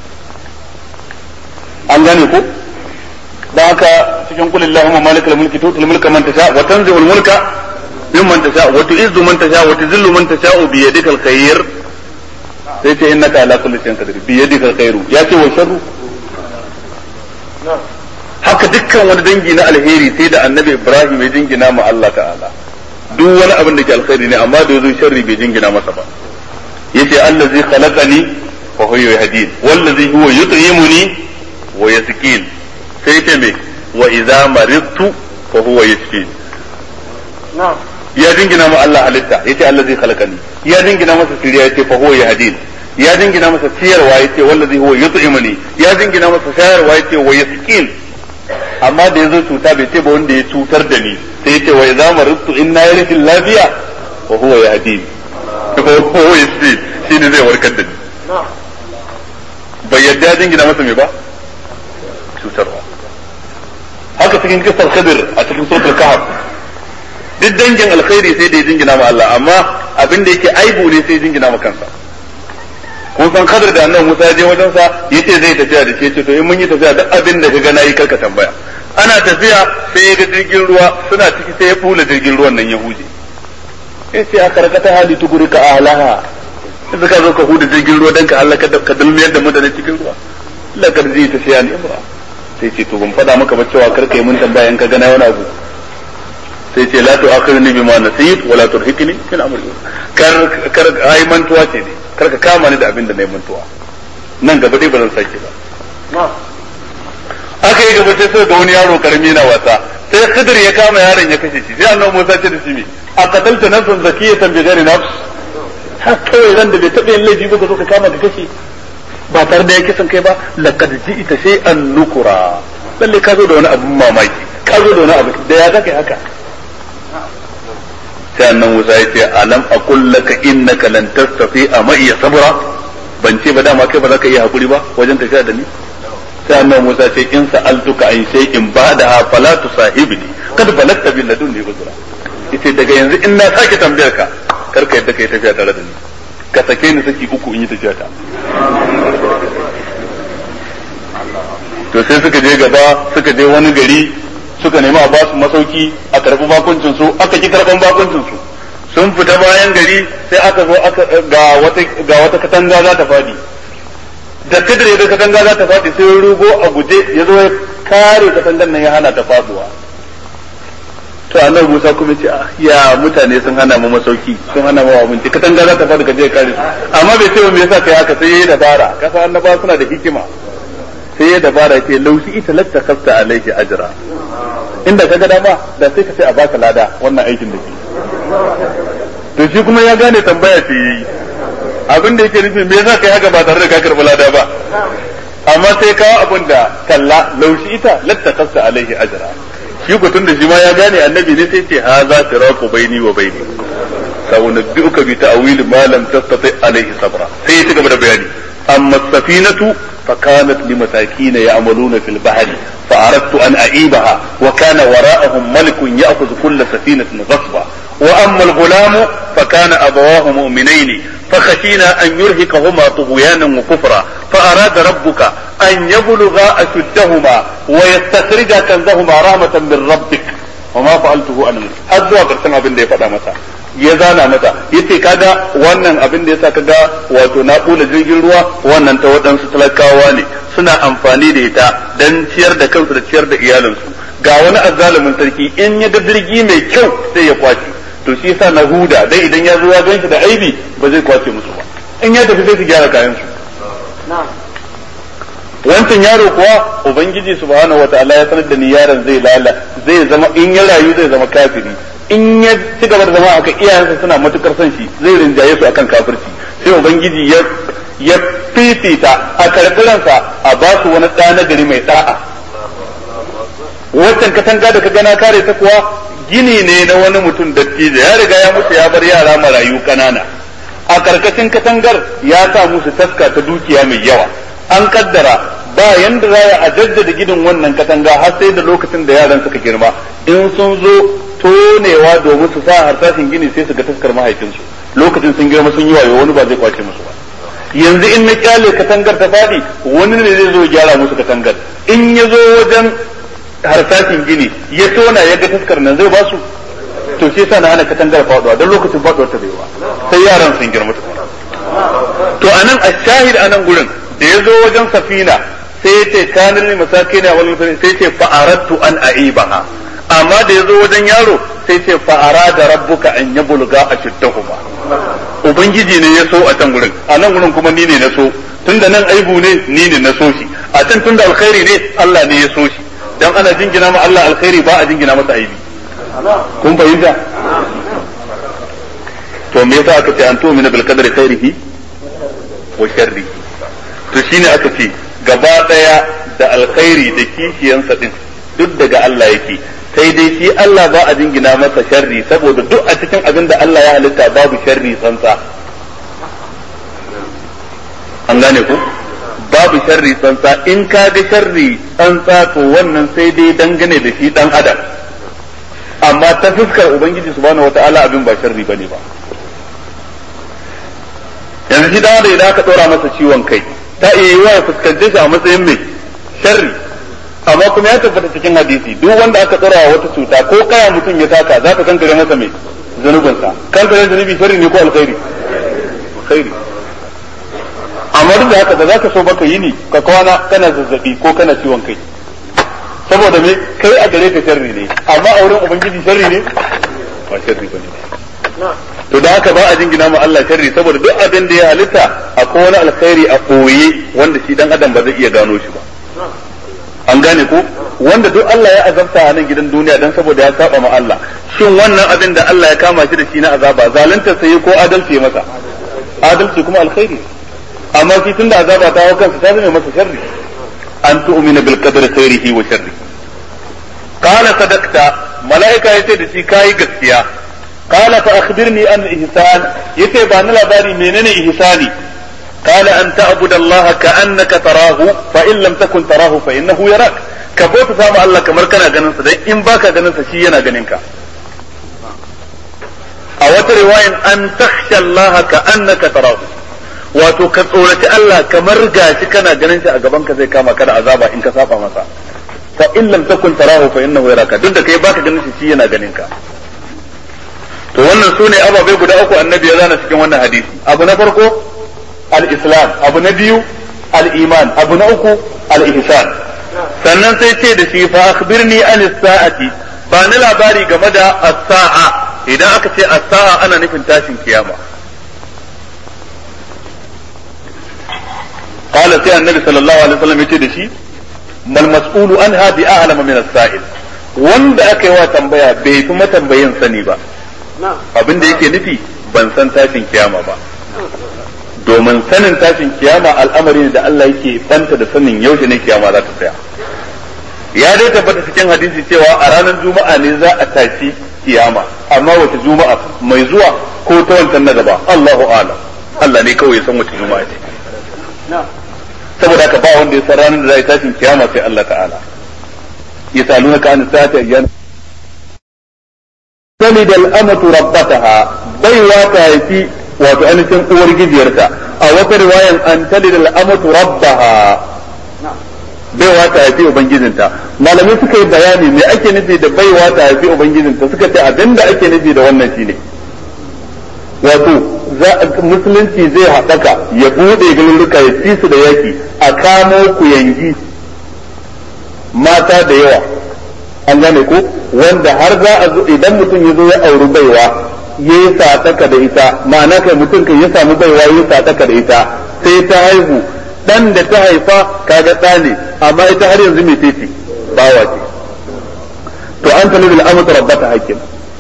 Speaker 1: an gane ko? da haka cikin qul illahumma malikal mulki tu'til mulka man tasha wa tanzi'ul mulka mimman tasha wa tu'izzu man tasha wa tuzillu man tasha bi yadikal khair, sai ce innaka ala kulli shay'in qadir, bi yadikal khairu, ya ce wa sharru. haka dukkan wani dangi na alheri sai da annabi Ibrahim ya jingina ma Allah ta'ala duk wani abin da ke alkhairi ne, amma da yazo sharri bai jingina masa ba. yace allazi khalaqani wa huwa yahdin wallazi huwa yut'imuni wa yasqin, sai ce me wa idza maridtu fa huwa yashfin. ya jingina ma Allah halitta, yace allazi khalaqani, ya jingina masa siriya, yace fa huwa yahdin, ya jingina masa ciyarwa, yace wallazi huwa yut'imuni, ya jingina masa shayarwa, yace wa yasqin. amma da yazo cuta bai ce ba wanda ya cutar da ni, sai yace wa idza maridtu inna yarfi lafiya wa huwa yahdin, ko huwa yasqin, shine zai warkar da ni. bai yadda ya jingina masa me ba cutarwa. haka cikin kisar Khadir a cikin suratul Kahf, duk dangin alkhairi sai da ya jingina ma Allah, amma abin da yake aibu ne sai ya jingina ma kansa. kun san Khadir da annabi Musa ya je wajen sa yace zai tafiya da shi, yace to in mun yi tafiya duk abin da kaga nayi karka tambaya. ana tafiya sai ya ga jirgin ruwa suna ciki, sai ya bula jirgin ruwan nan ya huje, yace a karkata hali tugurika ahlaha, idan ka zo ka huda jirgin ruwa dan ka halaka da ka dulmiyar da mutane cikin ruwa, lakar ji ta siya ni imra. sai ce to ban faɗa maka ba cewa karka yi mun tambaya in ka gana wani abu. sai ce la tu'akhirni bima nasit wa la turhiqni fil amri, kar kar ai mantuwa ce ne, kar ka kama ni da abin da nayi mantuwa, nan gaba dai ba zan sake ba. aka yi gaba sai sai da wani yaro karami yana wasa, sai Khidir ya kama yaron ya kashe shi, sai Annabi Musa ce da shi me a qatalta nafsan zakiyatan bi ghairi nafs, har kawai ran da bai taɓa yin laifi ba ka zo ka kama ka kashe ba tare da ya kisan kai ba, laqad ji'ta shay'an nukura, lalle ka zo da wani abu mamaki, ka zo da wani abu da ya zaka haka. sai annan Musa ya ce alam aqul laka innaka lan tastati'a ma iya sabra, ban ce ba dama kai ba za ka iya hakuri ba wajen tafiya da ni. sai annan Musa ce in sa'altuka an shay'in ba'daha fala tusahibni kad balagta bil ladunni uzra, yace daga yanzu in na sake tambayar ka kar ka yadda kai tafiya tare da ni, ka sake ni saki uku in yi tafiya ta. to sai suka je gaba, suka je wani gari, suka nemi a basu masauki a karɓi bakuncin su, aka ki karɓan bakuncin su. sun fita bayan gari sai aka zo aka ga wata ga wata katanga za ta fadi, da Khidir da katanga za ta fadi sai rugo a guje ya zo ya kare katangan nan ya hana ta faduwa. to annabi Musa kuma ce ya mutane sun hana mu masauki, sun hana mu abinci, katanga za ta fadi ka je kare su, amma bai ce me yasa kai haka, sai yayi dabara, kasa annabawa suna da hikima, sai ya dabara ce laushi ita latta kasta alaihi ajra, inda ka ga dama da sai ka sai a baka lada wannan aikin da ke to shi kuma ya gane tambaya ce yayi abin da yake nufi me yasa kai haka ba tare da ka karɓi lada ba amma sai kawo abin da kalla laushi ita lattakasta alaihi ajra shi gutun da shi ma ya gane annabi ne sai ce haza firaqu baini wa baini sa'unabbi'uka bi ta'wil ma lam tastati alaihi sabra sai ya ci gaba da bayani amma safinatu فكانت لمساكين يعملون في البحر فأردت أن أعيبها وكان وراءهم ملك يأخذ كل سفينة غصبا وأما الغلام فكان أبواه مؤمنين فخشينا أن يرهقهما طغيانا وكفرا فأراد ربك أن يبلغا أشدهما ويستخرجا كنزهما رحمة من ربك وما فعلته أنا هذا قرسنا بن دي فدا مسا ya zana mata yace kaga wannan abin da yasa kaga wato na kula jirgin ruwa wannan ta waɗansu talakawa ne suna amfani da ita dan ciyar da kansu da ciyar da iyalansu ga wani azzalumin sarki in ya ga jirgi mai kyau sai ya kwace to shi yasa na huda dai idan ya zo ya ganshi da aibi ba zai kwace musu ba in ya tafi sai su gyara kayan su wancan yaro kuwa ubangiji subhanahu wataala ya sanar da ni yaron zai lala zai zama in ya rayu zai zama kafiri in ya ci gaba da zama aka iyayensa suna matukar son shi zai rinjaye su akan kafirci sai ubangiji ya ya fifita a karɓiransa a ba su wani ɗa na gari mai da'a wancan katanga da ka gana kare ta kuwa gini ne na wani mutum dattijo ya riga ya mutu ya bar yara marayu kanana a karkashin katangar ya sa musu taska ta dukiya mai yawa an kaddara ba yanda za a jaddada gidan wannan katanga har sai da lokacin da yaran suka girma in sun zo tonewa domin su sa harsashin gini sai su ga taskar mahaifinsu lokacin sun girma sun yi wayo wani ba zai kwace musu ba yanzu in na kyale katangar ta fadi wani ne zai zo gyara musu katangar in ya zo wajen harsashin gini ya tona ya ga taskar nan zai ba su to shi yasa na hana katangar faduwa don lokacin faduwar ta bai ba sai yaran sun girma tukuna to anan ashahid anan gurin da ya zo wajen safina sai ya ce kanin ne masakin ya wani sai ce fa'arattu an aibaha amma da ya zo wajen yaro sai ce fa'ara da rabbuka an ya bulga a shiddahuma ubangiji ne ya so a can gurin a nan gurin kuma ni ne na so tunda nan aibu ne ni ne na so shi a can tunda alkhairi ne Allah ne ya so shi dan ana jingina ma Allah alkhairi ba a jingina masa aibi kun fahimta to me yasa aka ce an tu'mina bil qadri khairihi wa sharrihi to shine aka ce gaba daya da alkhairi da kishiyansa din duk daga Allah yake sai dai shi Allah ba a jingina masa sharri saboda duk a cikin abin da Allah ya halitta babu sharri tsantsa an gane ku babu sharri tsantsa in ka ga sharri tsantsa to wannan sai dai dangane da shi dan adam amma ta fuskar ubangiji subhanahu wataala abin ba sharri bane ba yanzu shi da idan aka dora masa ciwon kai ta iya yi wa fuskance shi a matsayin mai sharri amma kuma ya tabbata cikin hadisi duk wanda aka tsara wata cuta ko kaya mutum ya taka za ka kankare masa mai zanubinsa kankare zanubi sharri ne ko alkhairi alkhairi amma duk da haka da za ka so baka yi ni ka kwana kana zazzabi ko kana ciwon kai saboda me kai a gare ka sharri ne amma a wurin ubangiji sharri ne ba sharri ba ne to da haka ba a jingina ma Allah sharri saboda duk abin da ya halitta akwai wani alkhairi a koye wanda shi dan adam ba zai iya gano shi ba an gane ko wanda duk Allah ya azabta a nan gidan duniya dan saboda ya saba ma Allah shin wannan abin da Allah ya kama shi da shi na azaba zalunta sai ko adalci masa adalci kuma alkhairi amma shi tunda azaba ta hawo kansa ta zama masa sharri an tu'mina bil qadri khairihi wa sharri qala sadaqta malaika yace da shi kai gaskiya qala fa akhbirni an ihsan yace ba ni labari menene ihsani قال أن تعبد الله كأنك تراه فإن لم تكن تراه فإنه يراك كبوت سامع الله كمر كان جنن سدي إن باك جنن سشينا جننك أو رواية أن تخشى الله كأنك تراه wato ka tsoraci Allah kamar gashi kana ganin shi a gaban ka zai kama ka da azaba in ka saba masa fa in lam takun tarahu fa innahu yaraka duk da kai baka ganin shi yana ganin ka to wannan sune ababai guda uku annabi ya zana cikin wannan hadisi abu na farko al-islam abu na biyu al-iman abu na uku al-ihsan sannan sai ce da shi fa akhbirni an as-sa'ati ba ni labari game da as-sa'a idan aka ce as-sa'a ana nufin tashin kiyama qala sai annabi sallallahu alaihi wasallam yace da shi mal mas'ulu anha bi a'lama min as-sa'il wanda aka yi wa tambaya bai fi matambayin sani ba abin da yake nufi ban san tashin kiyama ba domin sanin tashin kiyama al'amari ne da Allah yake banta da sanin yaushe ne kiyama za ta tsaya ya dai tabbata cikin hadisi cewa a ranar juma'a ne za a tashi kiyama amma wata juma'a mai zuwa ko ta wancan na gaba Allahu a'lam Allah ne kawai ya san wata juma'a ce saboda haka ba wanda ya san ranar da za a tashin kiyama sai Allah ta'ala yasalunaka an sa'ati ayyan talid al-amatu rabbataha baiwa ta haifi wato ainihin uwar gijiyarta a wata riwayan an talid al-amatu rabbaha baiwa ta haifi ubangijinta malamai suka yi bayani me ake nufi da baiwa ta haifi ubangijinta suka ce abinda ake nufi da wannan shine wato musulunci zai haɓaka ya buɗe garuruka ya ci su da yaki a kamo ku yangi mata da yawa an gane ko wanda har za a zo idan mutum ya zo ya auri baiwa ya yi sadaka da ita ma'ana kai mutum kan ya samu baiwa ya yi sadaka da ita sai ta haihu dan da ta haifa kaga ɗa ne amma ita har yanzu mai titi bawa ce to an tani bil amsa rabbata hakim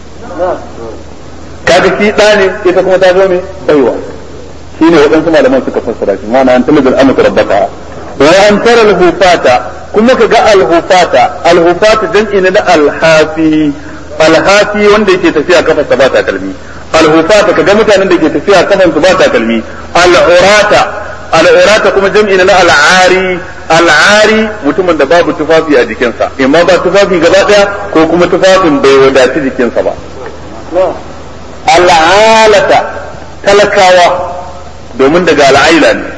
Speaker 1: kaga shi ɗa ne ita kuma ta zo mai baiwa shine waɗansu malaman suka fassara shi ma'ana an tani bil amsa rabbata wa an tara al hufata kuma kaga al hufata al hufata jam'i ne da al hafi al hafi wanda yake tafiya kafa sa ba takalmi al hufata kaga mutanen da ke tafiya kafan su ba takalmi al urata al'urata kuma jam'i na al'ari al'ari mutumin da babu tufafi a jikinsa imma ba tufafi gaba daya ko kuma tufafin bai wadaci jikinsa ba al'alata talakawa domin daga al'aila ne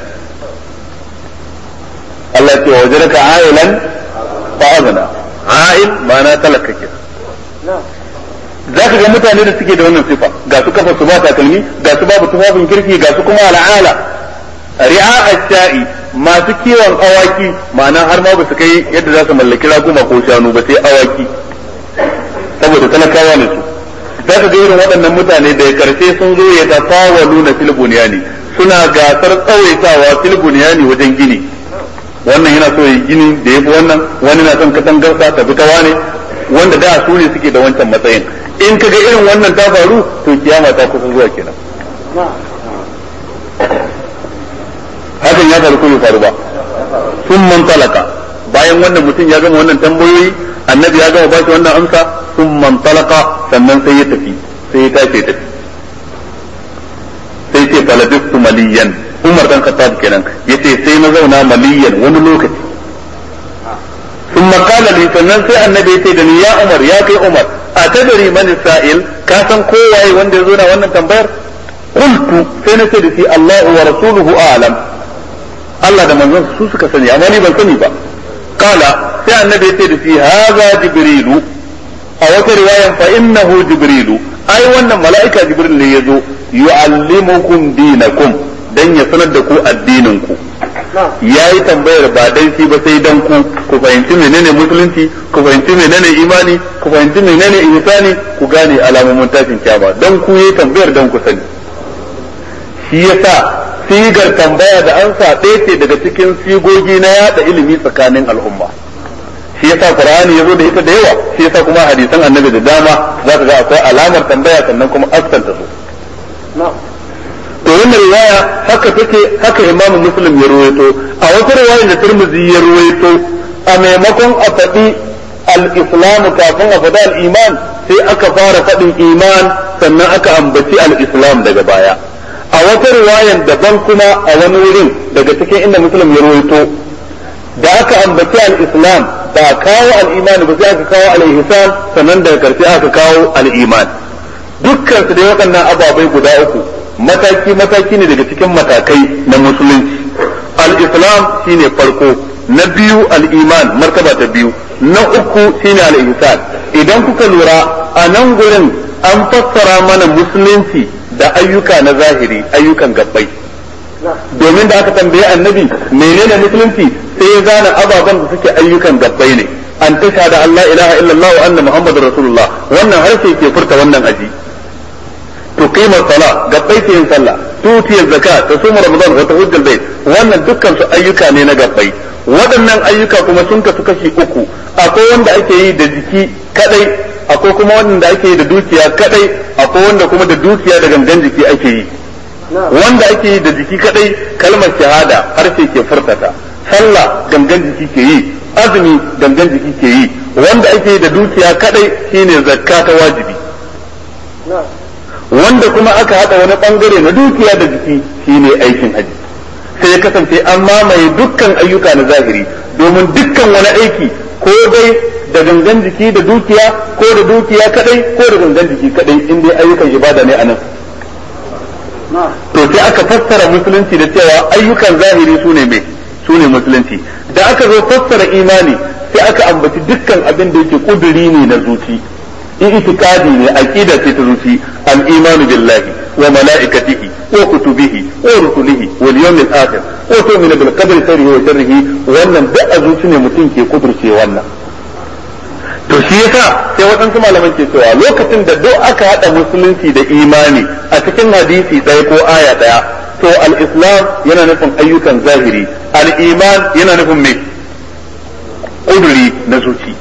Speaker 1: Allah ce wajadaka ailan fa azna ail ma'ana talaka ke za ka ga mutane da suke da wannan sifa ga su kafa su ba takalmi ga su babu tufafin kirki ga su kuma al'ala ri'a ash-sha'i masu kiwon awaki ma'ana har ma ba su kai yadda za su mallaki raguma ko shanu ba sai awaki saboda talakawa ne su za ka ga irin waɗannan mutane da ya karshe sun zo ya tafawalu na fil bunyani suna gasar tsawaitawa fil bunyani wajen gini wannan yana so ya gini da yafi wannan wani na son katangarsa ta fitawa ne wanda da su ne suke da wancan matsayin in ka ga irin wannan ta faru to kiyama ta kusa zuwa kenan hakan ya faru ko bai faru ba sun man talaka bayan wannan mutum ya gama wannan tambayoyi annabi ya gama bashi wannan amsa sun man talaka sannan sai ya tafi sai ya tafi tafi sai ce falabistu maliyan umar dan khattab kenan yace sai na zauna maliyan wani lokaci sun makala li sannan sai annabi yace da ni ya umar ya kai umar a tadari man sa'il ka san kowaye wanda ya zo na wannan tambayar qultu sai na ce da shi Allahu wa rasuluhu a'lam Allah da manzon su suka sani amma ni ban sani ba kala sai annabi ya ce da shi haza jibrilu a wata riwayan fa innahu jibrilu ai wannan mala'ika jibril ne yazo yu'allimukum dinakum dan ya sanar da ku addinin ku yayi tambayar ba dan shi ba sai dan ku ku fahimci menene musulunci ku fahimci menene imani ku fahimci menene ihsani ku gane alamomin tashin kiyama dan ku yayi tambayar dan ku sani shi yasa sigar tambaya da ansa ɗaya ce daga cikin sigogi na yada ilimi tsakanin al'umma shi yasa qur'ani yazo da ita da yawa shi yasa kuma hadisan annabi da dama za ka ga akwai alamar tambaya sannan kuma askanta su to wannan riwaya haka take haka imamu muslim ya ruwaito a wata riwaya da tirmidhi ya ruwaito a maimakon a faɗi al-islam kafin a faɗi al-iman sai aka fara faɗin iman sannan aka ambaci al-islam daga baya a wata riwayan daban kuma a wani wurin daga cikin inda muslim ya rawaito da aka ambaci al-islam ba kawo al-iman ba sai aka kawo al-ihsan sannan daga karshe aka kawo al-iman dukkan su dai waɗannan ababai guda uku mataki mataki ne daga cikin matakai na musulunci al-islam shine farko na biyu al-iman martaba ta biyu na uku shine al-ihsan idan kuka lura a nan gurin an fassara mana musulunci da ayyuka na zahiri ayyukan gabbai domin da aka tambaye annabi menene musulunci sai ya zana ababen da suke ayyukan gabbai ne an tashhadu an la ilaha illallah wa anna muhammadar rasulullah wannan harshe ke furta wannan aji to qimar sala gabbai ke yin sallah tuti zakat ta suma ramadan wa tahujjal bait wannan dukkan su ayyuka ne na gabbai waɗannan ayyuka kuma sun kasu kashi uku akwai wanda ake yi da jiki kadai, akwai kuma wanda ake yi da dukiya kadai, akwai wanda kuma da dukiya da gangan jiki ake yi. Wanda ake yi da jiki kadai kalmar shahada harshe ke furtata, sallah gangan jiki ke yi, azumi gangan jiki ke yi. Wanda ake yi da dukiya kadai shine zakka ta wajibi. Wanda kuma aka hada wani bangare na dukiya da jiki shine aikin haji. Sai ya kasance an mamaye dukkan ayyuka na zahiri, domin dukkan wani aiki ko dai da gangan jiki da dukiya ko da dukiya kadai ko da gangan jiki kadai, in dai ayyukan ibada ne anan. To sai aka fassara musulunci da cewa ayyukan zahiri sune me sune musulunci. Da aka zo fassara imani sai aka ambaci dukkan abin da yake kuduri ne na zuci, itikadi ne, aqida ce ta zuci. al-imanu billahi wa malaikatihi wa kutubihi wa rusulihi wal yawmil akhir wa tu'minu bil qadri khairihi wa sharrihi. Wannan duk a zuci ne mutum ke kudurce wannan. To shi yasa sai waɗansu malaman ke cewa lokacin da duk aka haɗa musulunci da imani a cikin hadisi ɗaya ko aya ɗaya, to al-islam yana nufin ayyukan zahiri, al-iman yana nufin mai ƙuduri na zuci.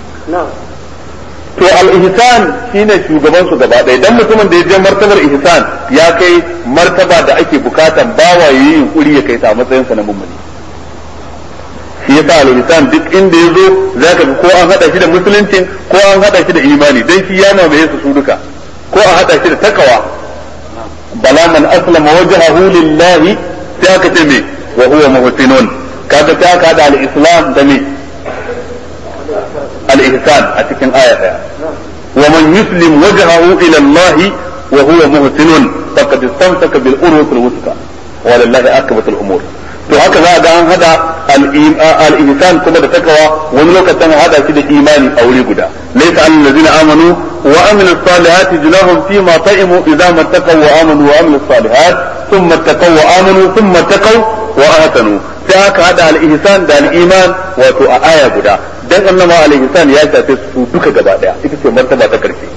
Speaker 1: To al-ihsan shine shugaban su gaba ɗaya, dan mutumin da ya je martabar ihsan ya kai martaba da ake bukatan bawa yayi yunkuri ya kai ta matsayin sa na mummuni. Shi yasa al-ihsan duk inda yazo zaka ga ko an hada shi da musulunci ko an hada shi da imani, dan shi ya mamaye su su duka, ko a hada shi da takawa. Bala man aslama wajhahu lillahi sai aka ce me wa huwa muhsinun, kaga ta ka da al-islam da me al-ihsan a cikin aya daya. Wa man yuslim wajhahu ila Allah wa huwa muhsinun faqad istamsaka bil urwati al-wuthqa wa lillahi akbatul umur. To haka za ga an hada al-ihsan kuma da takawa, wani lokacin hada shi da imani a wuri guda. Laysa alal ladina amanu wa amilu salihati junahum fi ma ta'imu idza mattaqaw wa amanu wa amilu salihat thumma taqaw wa amanu thumma taqaw wa ahsanu. Sai haka hada al-ihsan da al-iman wato a aya guda, dan annama al-ihsan ya shafe su duka gaba daya, ita ce martaba ta karshe.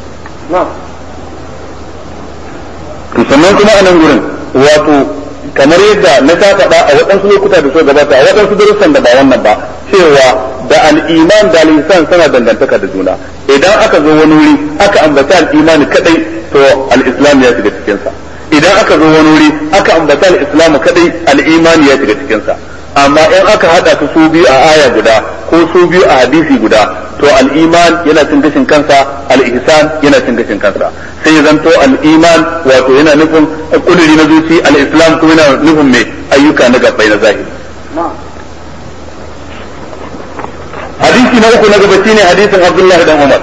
Speaker 1: To sannan kuma a nan gurin wato kamar yadda na ta faɗa a waɗansu lokuta da so gabata a waɗansu darussan da ba wannan ba, cewa da al-iman da al-ihsan suna dangantaka da juna. Idan aka zo wani wuri aka ambata al-imani kadai, to al-islam ya shiga cikin sa. Idan aka zo wani wuri aka ambata al-islam kadai, al-imani ya shiga cikin sa. Amma in aka hada su su biyu a aya guda ko su biyu a hadisi guda, to al-iman yana cin gashin kansa, al-ihsan yana cin gashin kansa. Sai ya zanto al-iman wato yana nufin kuduri na zuci, al-islam kuma yana nufin mai ayyuka na gabbai na zahiri. Hadisi na uku na gaba shine hadisin Abdullahi dan Umar.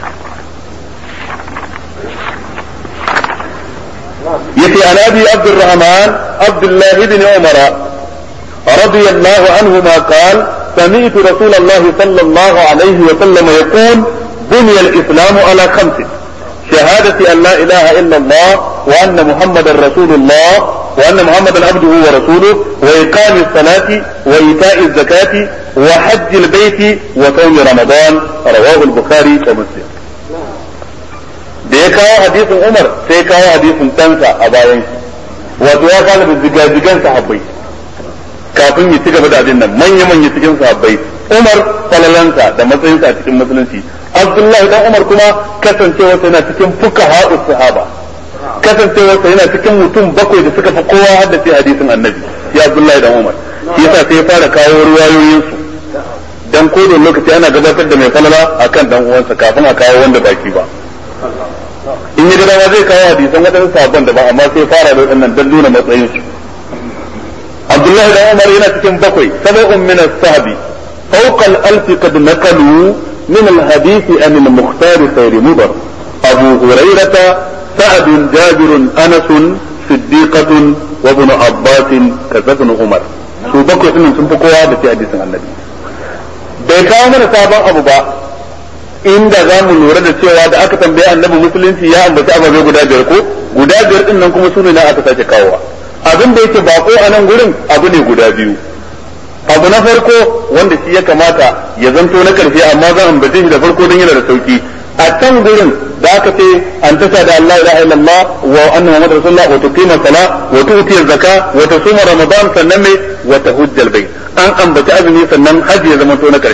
Speaker 1: yace an abi Abdurrahman Abdullah ibn Umar رضي الله عنهما قال سمعت رسول الله صلى الله عليه وسلم يقول بني الإسلام على خمس: شهادة أن لا إله إلا الله وأن محمدا رسول الله وأن محمدا عبده ورسوله وإقام الصلاة وإيتاء الزكاة وحج البيت وصوم رمضان. رواه البخاري ومسلم. da ya kawo hadisin Umar sai ya kawo hadisin ɗansa a bayan shi, wato ya fara da zigazigan sahabbai kafin ya ci gaba da abin nan manya-manya cikin sahabbai. Umar falalansa da matsayinsa a cikin musulunci, Abdullahi dan Umar kuma kasancewarsa yana cikin fuqaha'us sahaba, kasancewarsa yana cikin mutum bakwai da suka fi kowa haddace hadisin Annabi, ya Abdullahi dan Umar. Shi yasa sai ya fara kawo ruwayoyin su, dan ko da lokaci ana gabatar da mai falala akan dan uwansa kafin a kawo wanda baki ba. In ya gaba zai kawo hadisan wadannan sahabban da ba, amma sai fara da wannan dan nuna matsayin su. Abdullahi da Umar yana cikin bakwai, sab'un min as-sahabi fawqa al-alf qad naqalu min al-hadith an al-mukhtar khayr mudar. Abu Hurairah, Sa'd, Jabir, Anas, Siddiqah wa Ibn Abbas kazabun Umar. Su bakwai din sun fi kowa da hadisin Annabi. Bai kawo mana sabon abu ba, inda za mu lura da cewa da aka tambaye Annabi musulunci ya ambaci ababe guda biyar ko guda biyar din nan kuma sune na aka sake kawowa. Abin da yake bako a nan gurin abu ne guda biyu. Abu na farko wanda shi ya kamata ya zanto na karshe, amma zan ambace shi da farko don yana da sauki. A can gurin da aka ce an tasha da Allah ilaha illallah wa anna muhammadar rasulullah wa tuqima salat wa tu'ti zakka wa tasuma ramadan sannan me wa tahujjal bayt. An ambaci azumi sannan haji ya zama to na karshe.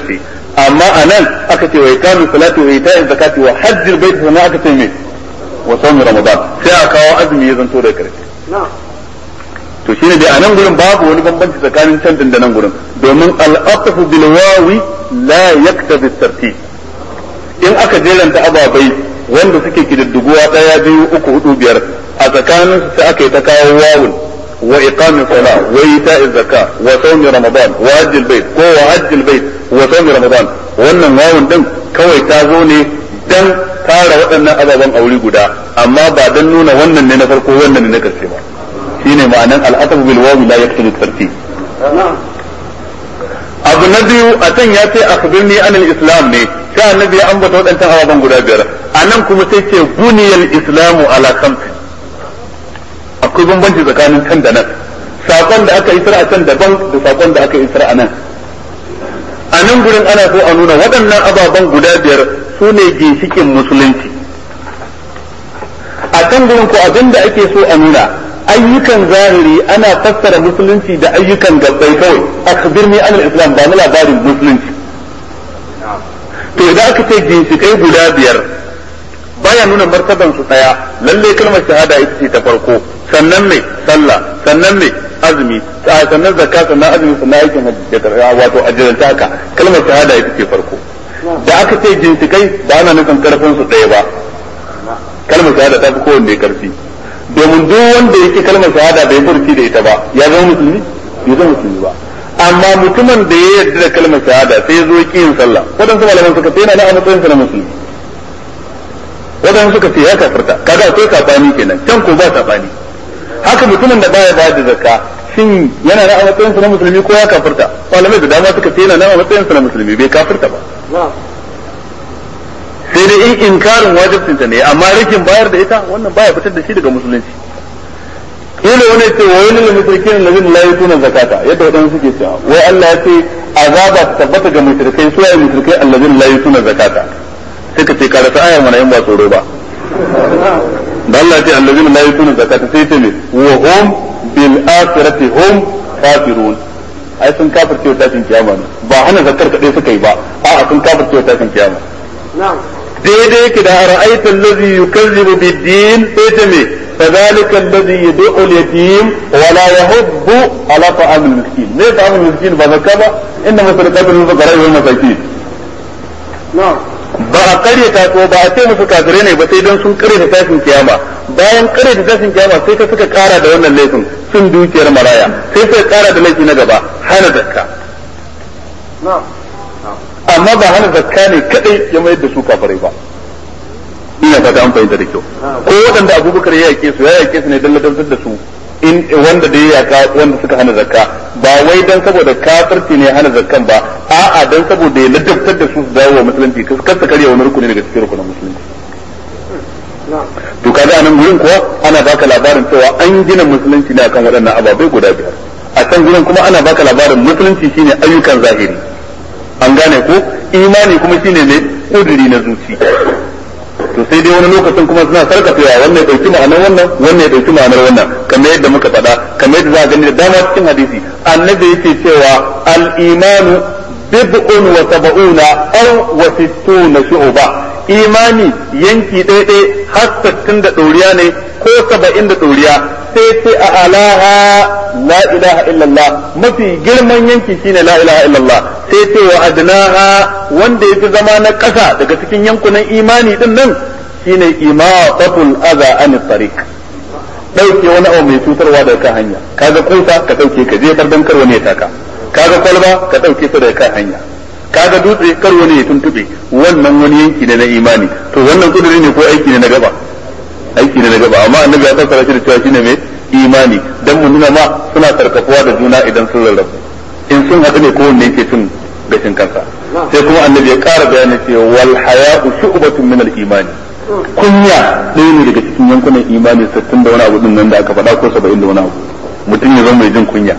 Speaker 1: amma anan aka ce wa ikamu salati wa ita'i zakati wa hajjil bait sannan aka ce me wa sawmi ramadan sai aka kawo azumi ya zanto da karshe to shine dai anan gurin babu wani bambanci tsakanin can din da nan gurin domin al-aqfu bil wawi la yaktabi at-tartib in aka jeranta ababai wanda suke kididduguwa daya biyu uku hudu biyar a tsakanin su sai aka yi ta kawo wawun wa iqamis sala wa ita'iz zakka wa sawmi ramadan wa hajjil bait ko wa hajjil bait wa sawmi ramadan wannan wawun din kawai ta zo ne dan tara waɗannan ababen aure guda amma ba dan nuna wannan ne na farko wannan ne na karshe ba shine ma'anan al-ataf bil wawi la yaqtadi tartib abu na biyu a can ya ce akhbirni anil islam ne sai annabi ya ambata waɗancan ababen guda biyar anan kuma sai ce buniyal islamu ala khamsin akwai bambanci tsakanin can da nan sakon da aka isra a can daban da sakon da aka isra a nan a nan gurin ana so a nuna waɗannan ababen guda biyar su ne ginshikin musulunci a can gurin ko abin da ake so a nuna ayyukan zahiri ana fassara musulunci da ayyukan gabbai kawai akhbirni anil islam ba mu labarin musulunci to idan aka ce ginshikai guda biyar baya nuna martaban su daya lalle kalmar shahada ita ce ta farko sannan mai sallah sannan mai azumi sannan zakka sannan azumi sannan aikin hajji wato ajiranta haka kalmar shahada ita ce farko da aka ce ginshikai ba ana nufin karfin su daya ba kalmar shahada ta fi kowanne karfi domin duk wanda yake kalmar shahada bai furci da ita ba ya zama musulmi bai zama musulmi ba amma mutumin da ya yarda da kalmar shahada sai ya zo ki yin sallah wadansu malaman suka ce yana na a matsayin sa na musulmi wadansu suka ce ya kafirta kaga akwai sabani kenan can ko ba sabani haka mutumin da baya bayar da zakka shin yana na a matsayin sa na musulmi ko ya kafirta malamai da dama suka ce yana na a matsayin sa na musulmi bai kafirta ba sai dai in inkarin wajibcinta ne amma rikin bayar da ita wannan baya fitar da shi daga musulunci kila wani ce wa wani lil mushrikin allazina la yutuna zakata yadda wadansu suke cewa wai Allah ya ce azaba ta tabbata ga mushrikai su ayi mushrikai allazina la yutuna zakata sai ka ce karanta ayar mana in ba tsoro ba da Allah ya ce allazina la yutuna zakata sai ce ne wa hum bil akhirati hum kafirun ai sun kafirce tashin kiyama ne ba hana zakar kadai suka yi ba a'a sun kafirce tashin kiyama daidai yake da ra'aita allazi yukazzibu bid-din sai ta me fadhalika allazi yad'u al-yatim wa la yahuddu ala ta'am al-miskin ne ta'am al-miskin ba zakka ba inna masadaqatu lil-fuqara wal masakin ba a karyata ko ba a ce musu kafirai ne ba sai dan sun karyata tashin kiyama bayan karyata tashin kiyama sai ka suka kara da wannan laifin sun dukiyar maraya sai suka kara da laifi na gaba hana zakka amma ba hana zakka ne kadai ya mayar da su kafirai ba ina fata an fahimta da kyau ko waɗanda abubakar ya yake su ya yake su ne don ladabtar da su in wanda da ya yaka wanda suka hana zakka ba wai dan saboda kafirci ne hana zakkan ba a'a dan saboda ya ladabtar da su su dawo wa musulunci kar su karya wani rukuni daga cikin rukunin musulunci to kaga anan gurin kuwa ana baka labarin cewa an gina musulunci ne akan waɗannan ababai guda biyar a can gurin kuma ana baka labarin musulunci shine ayyukan zahiri an gane ko imani kuma shine ne kudiri na zuci to sai dai wani lokacin kuma suna sarkafewa wannan ya dauki ma'anar wannan wannan ya dauki ma'anar wannan kamar yadda muka faɗa kamar yadda za a gani da dama cikin hadisi annabi yake cewa al-imanu bid'un wa sab'una aw wa sittuna shu'ba imani yanki ɗaiɗai har sittin da ɗoriya ne ko saba'in da ɗoriya sai ce a alaha la ilaha illallah mafi girman yanki shine la ilaha illallah sai ce wa adnaha wanda yafi zama na ƙasa daga cikin yankunan imani din nan shine imatatul adha an tariq dauke wani abu mai cutarwa daga kan hanya kaga kusa ka dauke ka jefar dan kar wani ya taka kaga kwalba ka dauke ta daga kan hanya kaga dutse kar wani ya tuntube wannan wani yanki ne na imani to wannan kudiri ne ko aiki ne na gaba aiki ne na gaba amma annabi ya fassara shi da cewa shine mai imani dan mu nuna ma suna sarkafuwa da juna idan sun rarrabu in sun haɗu ne kowanne yake cin gashin kansa sai kuma annabi ya ƙara bayani cewa wal haya'u shu'batun min al imani kunya ɗaya ne daga cikin yankunan imani sittin da wani abu din nan da aka faɗa ko saba'in da wani abu mutum ya zama mai jin kunya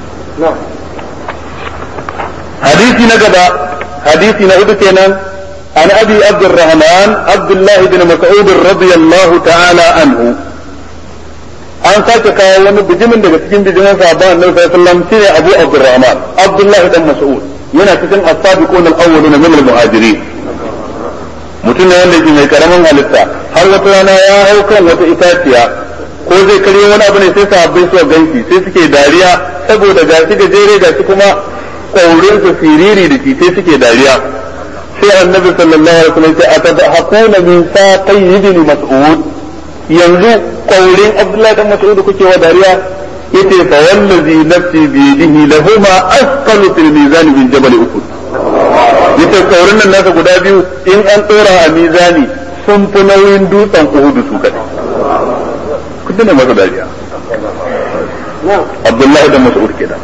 Speaker 1: hadisi na gaba hadisi na hudu kenan an abi abdurrahman abdullahi bin mas'ud radiyallahu ta'ala anhu an sake kawo wani bijimin daga cikin bijimin sahabban annabi sallallahu alaihi wasallam shine abu abdurrahman abdullahi dan mas'ud yana cikin as-sabiqun al-awwaluna min al-muhajirin mutum ne wanda yake mai karamin halitta har wata rana ya hau kan wata itaciya ko zai karye wani abu ne sai sahabbai su ganki sai suke dariya saboda gashi gajere gashi kuma kaurin su siriri da shi sai suke dariya sai annabi sallallahu alaihi wasallam ya atadhakuna min saqi ibn mas'ud yanzu kaurin abdullahi dan mas'ud kuke wa dariya yace fa wallazi nafsi bi yadihi lahuma asqalu fil mizan min jabal uhud yace kaurin nan nasa guda biyu in an tsora a mizani sun fi nauyin dutsen uhud su kadai kudin da masa dariya abdullahi dan mas'ud kenan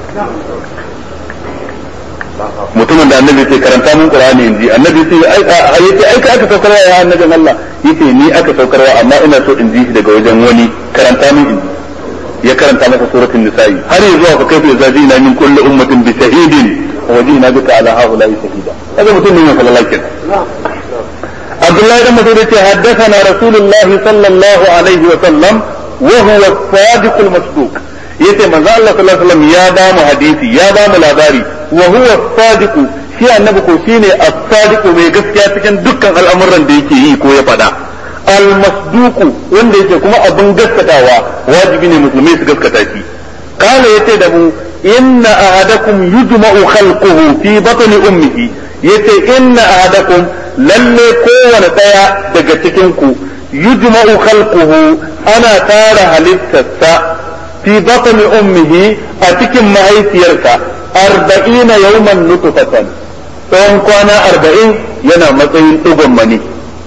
Speaker 1: mutumin da annabi sai karanta mun qur'ani inji annabi sai ai yace ai ka aka saukarwa ya annabin Allah yace ni aka saukarwa amma ina so in ji shi daga wajen wani karanta mun inji ya karanta masa suratul nisa'i har yanzu aka kai fa zajina min kulli ummatin bi shahidin wa jina bika ala haula'i shahida kaga mutum ne sallallahu alaihi wasallam Abdullahi dan Mas'ud yace haddathana Rasulullahi sallallahu alaihi wa sallam wa huwa as-sadiqul masduq yace manzo Allah sallallahu alaihi wasallam ya ba mu hadisi ya ba mu labari wa huwa as-sadiq shi annabi ko shine as-sadiq mai gaskiya cikin dukkan al'amuran da yake yi ko ya fada al-masduq wanda yake kuma abin gaskatawa wajibi ne musulmai su gaskata shi kana yace da mu inna ahadakum yujma'u khalquhu fi batni ummihi yace inna ahadakum lalle kowane daya daga cikin ku yujma'u khalquhu ana tara halittarsa fi batni ummihi a cikin mahaifiyarsa arba'ina yawman nutfatan tsawon kwana arba'in yana matsayin ɗigon mani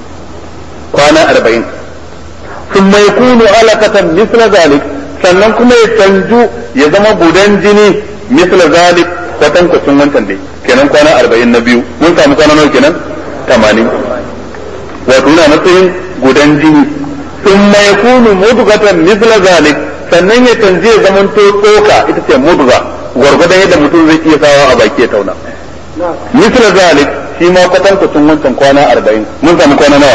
Speaker 1: kwana arba'in thumma yakunu alaqatan misla zalik sannan kuma ya canju ya zama gudan jini misla zalik kwatan kwacin wancan dai kenan kwana arba'in na biyu mun samu kwana nawa kenan tamanin wato yana matsayin gudan jini thumma yakunu mudghatan misla zalik sannan ya canje ya zama to tsoka ita ce mudgha gwargwadon yadda mutum zai iya sawa a baki ya tauna misla zalik shi ma kwatan kwacin wancan kwana arba'in mun samu kwana nawa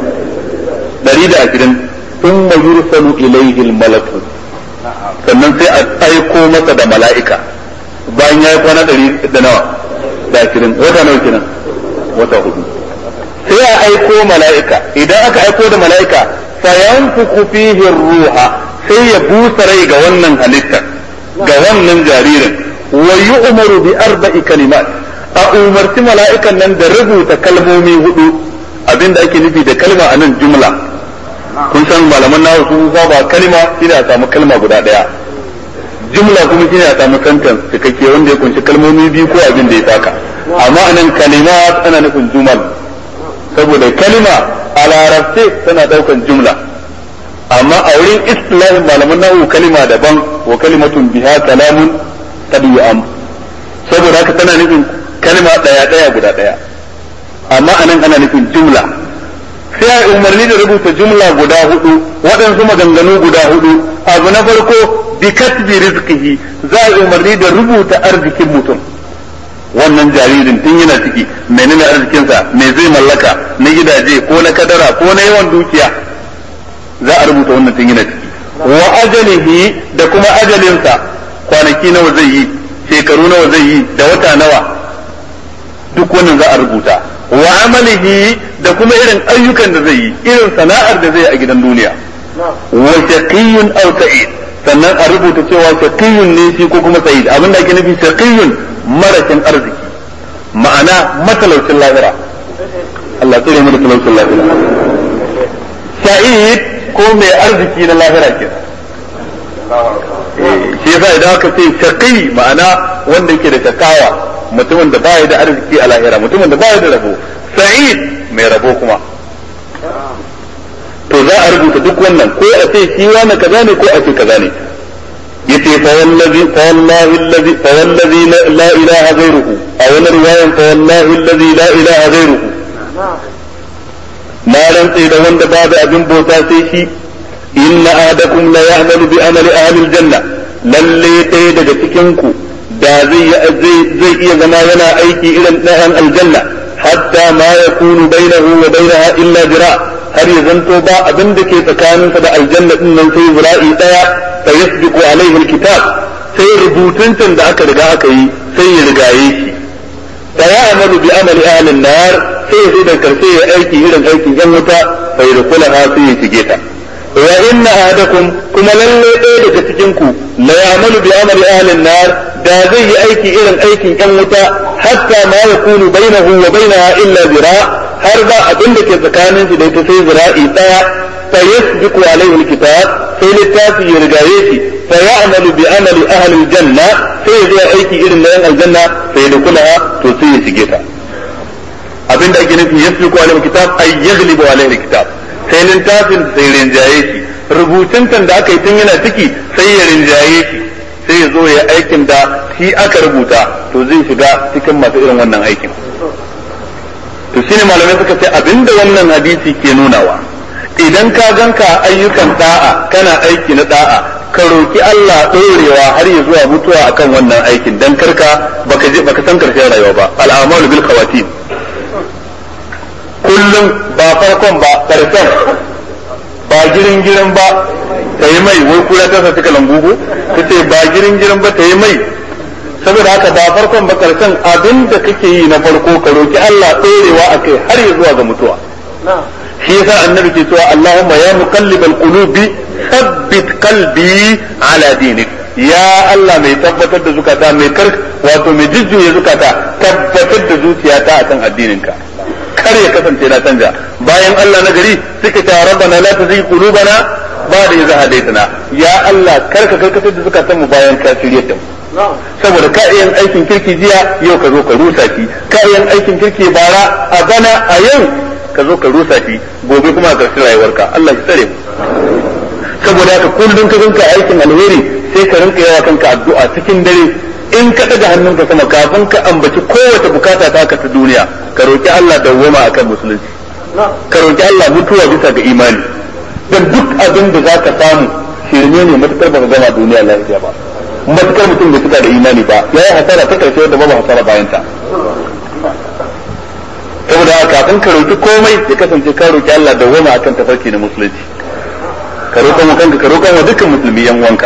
Speaker 1: dari da ashirin thumma yursalu ilayhi al-malaku sannan sai a aiko masa da mala'ika bayan ya yi kwana dari da nawa da ashirin wata nawa kenan wata hudu sai a aiko mala'ika idan aka aiko da mala'ika fayanfuku fihi ruha sai ya busa rai ga wannan halittar ga wannan jaririn wa yu'maru bi arba'i kalimat a umarci mala'ikan nan da rubuta kalmomi hudu abinda ake nufi da kalma a nan jumla kun san malaman nawa sun saba kalma shine a samu kalma guda daya jumla kuma shine a samu sentence cikakke wanda ya kunshi kalmomi biyu ko abin da ya saka amma anan kalimat ana nufin jumal saboda kalma a larabce tana daukan jumla amma a wurin islamin malaman nahu kalima daban wa kalimatun biha kalamun tabi'am saboda haka tana nufin kalima daya daya guda daya amma anan ana nufin jumla sai a umarni da rubuta jumla guda hudu waɗansu maganganu guda hudu abu na farko bi katbi rizqihi za a umarni da rubuta arzikin mutum wannan jaririn tun yana ciki menene arzikinsa me zai mallaka na gidaje ko na kadara ko na yawan dukiya za a rubuta wannan tun yana ciki wa ajalihi da kuma ajalinsa kwanaki nawa zai yi shekaru nawa zai yi da wata nawa duk wannan za a rubuta wa amalihi da kuma irin ayyukan da zai yi irin sana'ar da zai yi a gidan duniya wa shaqiyyun aw sa'id sannan a rubuta cewa shaqiyyun ne shi ko kuma sa'id abinda ake nufi shaqiyyun marakin arziki ma'ana matalaucin lahira Allah tsare mu da talaucin lahira sa'id ko mai arziki na lahira ke shi yasa idan aka ce shaqi ma'ana wanda yake da shakawa mutumin da baya da arziki a lahira mutumin da baya da rabo sa'id mai rabo kuma to za a rubuta duk wannan ko a ce shi wani kaza ne ko a ce kaza ne yace fa wallazi fa wallahi allazi fa wallazi la ilaha ghayruhu a wani riwayan fa wallahi allazi la ilaha ghayruhu na rantsi da wanda babu abin bauta sai shi inna ahadakum la ya'malu bi amali ahli aljanna lalle ɗaya daga cikin ku da zai zai iya zama yana aiki irin ɗayan aljanna hatta ma yakunu bainahu wa bainaha illa jira har ya zanto ba abin da ke tsakaninsa da aljanna din nan sai zira'i daya fa yasbiqu alaihi alkitab sai rubutun da aka riga aka yi sai ya rigaye shi fa ya'malu bi amali ahli an-nar sai sai da karshe ya aiki irin aikin yan wuta fa yadkhulaha sai ya shige ta wa inna ahadakum kuma lalle ɗaya daga cikin ku la ya'malu bi amali ahli an-nar da zai yi aiki irin aikin yan wuta hatta ma yakunu bainahu wa bainaha illa zira har ba abin da ke tsakanin shi da ita sai zira'i daya fa yasbiqu alayhi al-kitab sai littafi ya rigaye shi fa ya'malu bi amali ahli al-janna sai ya zo aiki irin na yan aljanna sai da kulaha to sai ya shige ta abinda ake nufi yasbiqu alayhi al-kitab ay yaghlibu alayhi al-kitab sai littafin sai rinjaye shi rubutun kan da aka yi tun yana ciki sai ya rinjaye shi sai ya zo ya aikin da shi aka rubuta to zai shiga cikin masu irin wannan aikin to shine malamai suka ce abinda wannan hadisi ke nunawa idan ka ganka ayyukan da'a kana aiki na da'a ka roki Allah dorewa har ya zuwa mutuwa akan wannan aikin dan karka baka je baka san karshen rayuwa ba al'amalu bil khawatim kullum ba farkon ba karshen ba girin girin ba tayi mai wai kula ta sa cika lambugo kace ba girin girin ba tayi mai saboda haka ba farkon ba karshen abinda kake yi na farko ka roki Allah dorewa akai har ya zuwa ga mutuwa shi yasa annabi ke cewa Allahumma ya muqallibal qulubi thabbit qalbi ala dinik ya Allah mai tabbatar da zukata mai kar wato mai jujjuya zukata tabbatar da zuciyata akan addininka kar ya kasance na canja bayan Allah na gari suka ce rabbana la tuzigh qulubana ba'da idh hadaytana ya Allah kar ka karkatar da zukatan mu bayan ka shirye ta mu saboda ka yin aikin kirki jiya yau ka zo ka rusa shi ka yin aikin kirki bara a bana a yau ka zo ka rusa shi gobe kuma a ƙarshen rayuwarka Allah ya tsare mu saboda haka kullum ka rinka aikin alheri sai ka rinka yawa kanka addu'a cikin dare in ka daga hannunka sama kafin ka ambaci kowace bukata ta ka ta duniya ka roki Allah dawwama akan musulunci ka roki Allah mutuwa bisa ga imani dan duk abin da zaka samu shirme ne matukar ba ka gama duniya lafiya ba matukar mutum bai tuka da imani ba yayi hasara ta karshe da babu hasara bayan ta saboda kafin ka roki komai ya kasance ka roki Allah da wama akan tafarki na musulunci ka roƙa mu kanka ka roƙa wa dukkan musulmi yan uwanka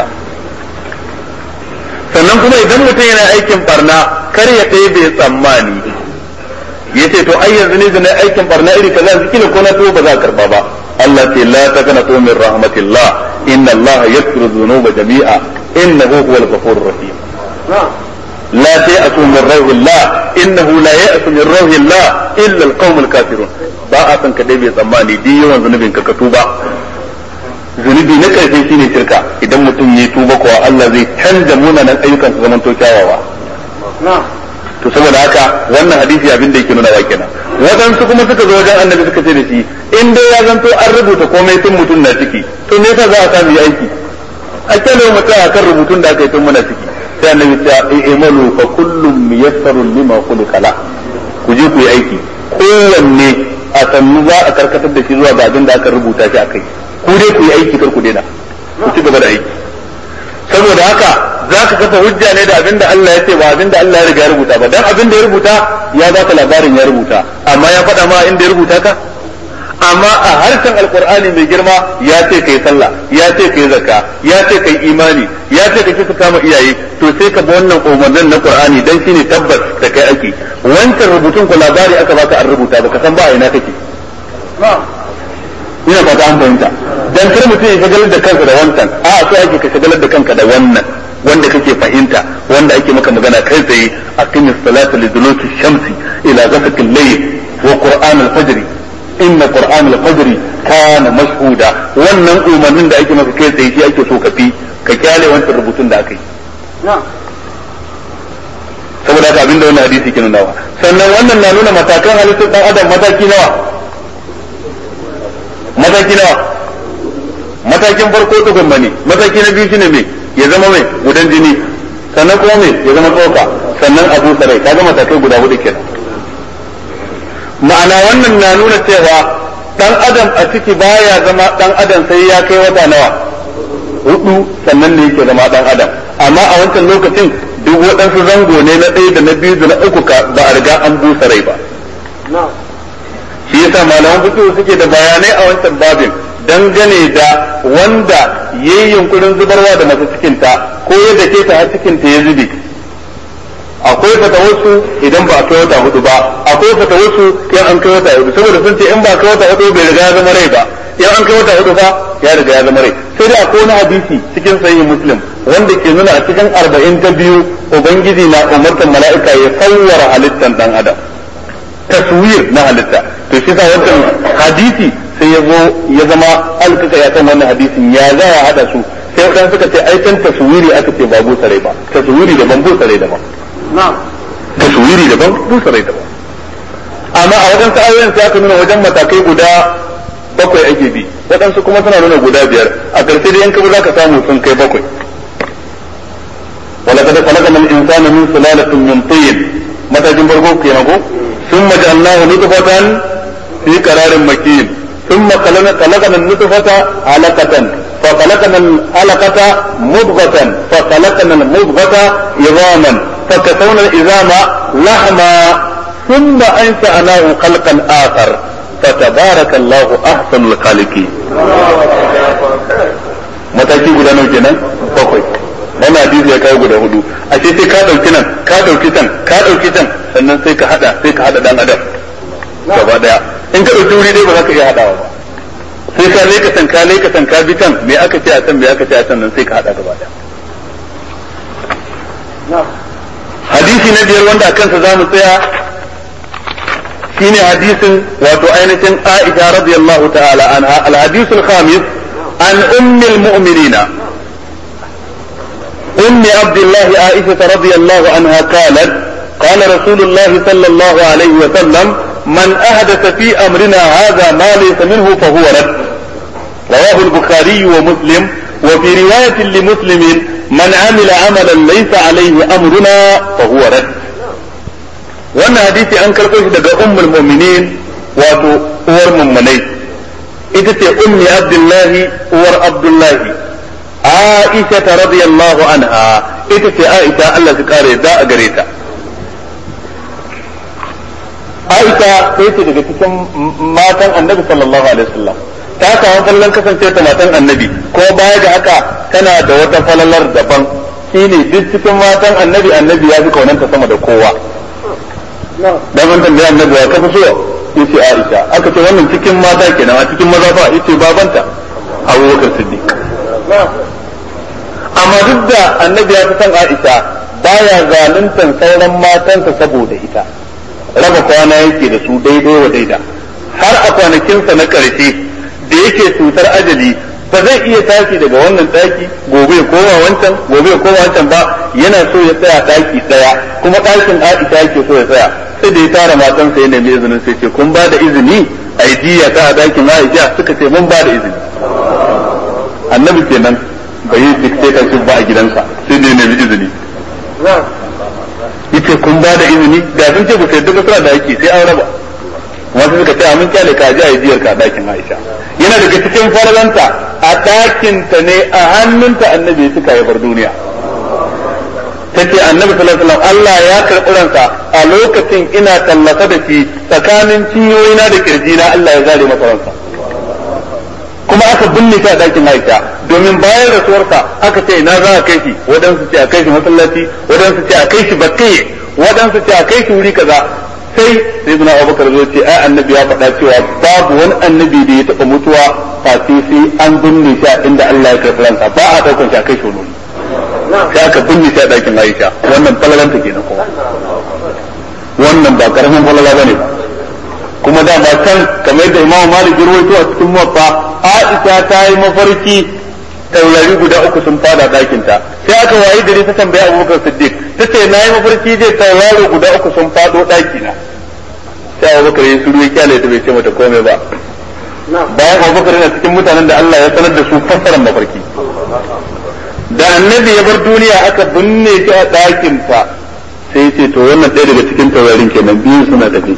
Speaker 1: sannan kuma idan mutum yana aikin barna kar ya kai bai tsammani yace to ai yanzu ne zan aikin barna iri kaza zikila ko na to ba za ka karba ba Allah ce la taqnatu min rahmatillah inna Allah yaghfiru dhunuba jami'a innahu huwal ghafurur rahim لا تيأسوا من روح الله إنه لا يأس من روح الله إلا القوم الكافرون ba a san ka dai bai tsammani duk yawan zunubin ka ka tuba zunubi na karshe shine shirka idan mutum ya tuba kuwa Allah zai canza munanan ayyukan su zaman to kyawawa to saboda haka wannan hadisi abin da yake nuna wa kenan wadansu kuma suka zo wajen annabi suka ce da shi in dai ya zanto an rubuta komai tun mutum na ciki to me yasa za a samu aiki a kyale mutum akan rubutun da aka yi tun muna ciki sai annabi ya ce i'malu fa kullum miyassarun lima khuliqa la ku je ku yi aiki kowanne a sannu za a karkatar da shi zuwa ga abin da aka rubuta shi akai ku dai ku yi aiki kar ku daina ku ci gaba da aiki saboda haka za ka kafa hujja ne da abin da Allah ya ce ba abin da Allah ya riga ya rubuta ba dan abin da ya rubuta ya baka labarin ya rubuta amma ya faɗa ma inda ya rubuta ka amma a harshen alkur'ani mai girma ya ce kai sallah ya ce kai zakka ya ce kai imani ya ce kai kisa kama iyaye to sai ka bi wannan umarnin na qur'ani dan shine tabbas da kai ake wancan rubutun ku labari aka baka an rubuta baka san ba a ina kake ina fata an fahimta dan kar mutum ya shagalar da kansa da wancan a so ake ka shagalar da kanka da wannan wanda kake fahimta wanda ake maka magana kai tsaye aqimis salata liduluki shamsi ila ghasaqil layl wa qur'an al-fajr inna qur'an al-fajr kana mashhuda wannan umarnin da ake maka kai tsaye shi ake so ka fi ka kyale wancan rubutun da aka yi saboda haka abinda wannan hadisi ke nunawa sannan wannan na nuna matakan halittar dan adam mataki nawa mataki nawa matakin farko tukun bane mataki na biyu shine me ya zama mai gudan jini sannan kuma me ya zama tsoka sannan abu sarai kaga matakai guda hudu kenan ma'ana wannan na nuna cewa dan adam a ciki baya zama dan adam sai ya kai wata nawa hudu sannan ne yake zama dan adam amma a wancan lokacin duk waɗansu zango ne na ɗaya da na biyu da na uku ka ba a riga an busa rai ba shi yasa malaman fiqh suke da bayanai a wancan babin dangane da wanda yayi yunkurin zubarwa da masu cikinta ko ya dake ta har cikinta ya zube akwai akwai fatawarsu idan ba a kai wata hudu ba, akwai fatawarsu in an kai wata hudu, saboda sun ce in ba a kai wata hudu bai riga ya zama rai ba, in an kai wata hudu ba ya riga ya zama rai. Sai da akwai wani hadisi cikin sahih Muslim wanda ke nuna a cikin arba'in ta biyu ubangiji na umartar mala'ika ya sawwara halittan dan adam, taswir na halitta. To shi sa wannan hadisi sai ya zo ya zama alkaka ya san wannan hadisin ya za ya hada su, sai wadan suka ce ai kan taswiri aka ce ba busa rai ba, taswiri daban busa rai daban. Na'am, taswiri daban busa rai daban. Amma a wajen sa'ayoyin sai aka nuna wajen matakai guda bakwai ake bi, waɗansu kuma suna nuna guda biyar, a ƙarshe da yanka za ka samu sun kai bakwai. ولقد خلقنا الإنسان من سلالة من طين متاجم برغوك ينقو ثم جعلناه نطفة في قرار مكين ثم خلقنا النطفة علقة فخلقنا العلقة مضغة فخلقنا المضغة عظاما فكسونا العظام لحما ثم أنشأناه خلقا آخر فتبارك الله أحسن الخالقين. متاجم برغوك ينقو بقوي wannan hadisi ya kawo guda hudu, ashe sai ka dauki nan ka dauki can ka dauki can sannan sai ka hada sai ka hada dan adam gaba daya. In ka dauki wuri dai ba za ka iya hadawa ba, sai ka leka can ka leka can ka bi can me aka ce a can me aka ce a can nan sai ka hada gaba daya. Hadisi na biyar wanda a kansa za mu tsaya shine hadisin wato ainihin Aisha radiyallahu ta'ala anha. Al-hadisul khamis an ummul mu'minina أم عبد الله عائشة رضي الله عنها قالت قال رسول الله صلى الله عليه وسلم من أحدث في أمرنا هذا ما ليس منه فهو رد. رواه البخاري ومسلم. وفي رواية لمسلم من عمل عملا ليس عليه أمرنا فهو رد. وأن حديث أنكر قوش دقى أم المؤمنين واتو أور ممني إذا أم عبد الله أور عبد الله Aisha radiyallahu anha ita ce Aisha Allah ya kare da a gare ta. Aisha sai ce daga cikin matan Annabi sallallahu alaihi wasallam, ta samu fallan kasance ta matan Annabi, ko baya da haka tana da wata falalar daban, shine duk cikin matan Annabi Annabi ya fi kaunanta sama da kowa. Dan wannan da Annabi ya kafa so yace Aisha, aka ce wannan cikin mata kenan, a cikin maza fa yace babanta Abubakar Siddiq. Amma duk da Annabi ya fi san Aisha baya zaluntan sauran matansa saboda ita, raba kwana yake da su daidai wa daida. Har a kwanakinsa na ƙarshe da yake cutar ajali ba zai iya tashi daga wannan ɗaki gobe ya koma wancan gobe ya koma wancan ba, yana so ya tsaya ɗaki ɗaya, kuma ɗakin Aisha yake so ya tsaya. Sai da ya tara matansa ya nemi izinin, sai ce kun ba da izini a yi jiya ta a ɗakin Aisha? Suka ce mun ba da izini. Annabi kenan bai yi dictatorship ba a gidansa, sai da ya nemi izini. Yace kun ba da izini, da sun ce ku sai duka suna da haƙƙi sai an raba. Wasu suka ce amin kyale ka ji a yi jiyar ka a ɗakin Aisha. Yana daga cikin farlanta a ɗakinta ne, a hannunta Annabi ya cika ya bar duniya. Tace Annabi sallallahu alaihi wasallam Allah ya karɓi ransa a lokacin ina tallafa da shi tsakanin cinyoyina da kirjina, Allah ya zare masa ransa. Kuma aka binne shi a ɗakin Aisha, domin bayan rasuwarsa aka ce ina za a kai shi, waɗansu ce a kai shi masallaci, waɗansu ce a kai shi bakai, waɗansu ce a kai shi wuri kaza. Sai sai suna Abubakar zo ce ai Annabi ya faɗa cewa babu wani annabi da ya taɓa mutuwa face sai an binne shi a inda Allah ya karɓi ransa, ba a ɗaukan shi a kai shi wani. Sai aka binne shi a ɗakin Aisha, wannan falalanta kenan kuma. Wannan ba karamin falala bane ba. Kuma dama can kamar da Imam Malik ya rawaito a cikin Muwatta, Aisha ta yi mafarki taurari guda uku sun fada ɗakin ta. Sai aka wayi dare ta tambaya Abubakar Siddiq, tace na yi mafarki zai taurari guda uku sun fado ɗaki na. Sai Abubakar ya shiru ya kyale ta bai ce mata komai ba. Bayan Abubakar yana cikin mutanen da Allah ya sanar da su fassarar mafarki. Da Annabi ya bar duniya aka binne shi a ɗakin ta, sai ce to wannan ɗaya daga cikin taurarin kenan, biyu suna tafi.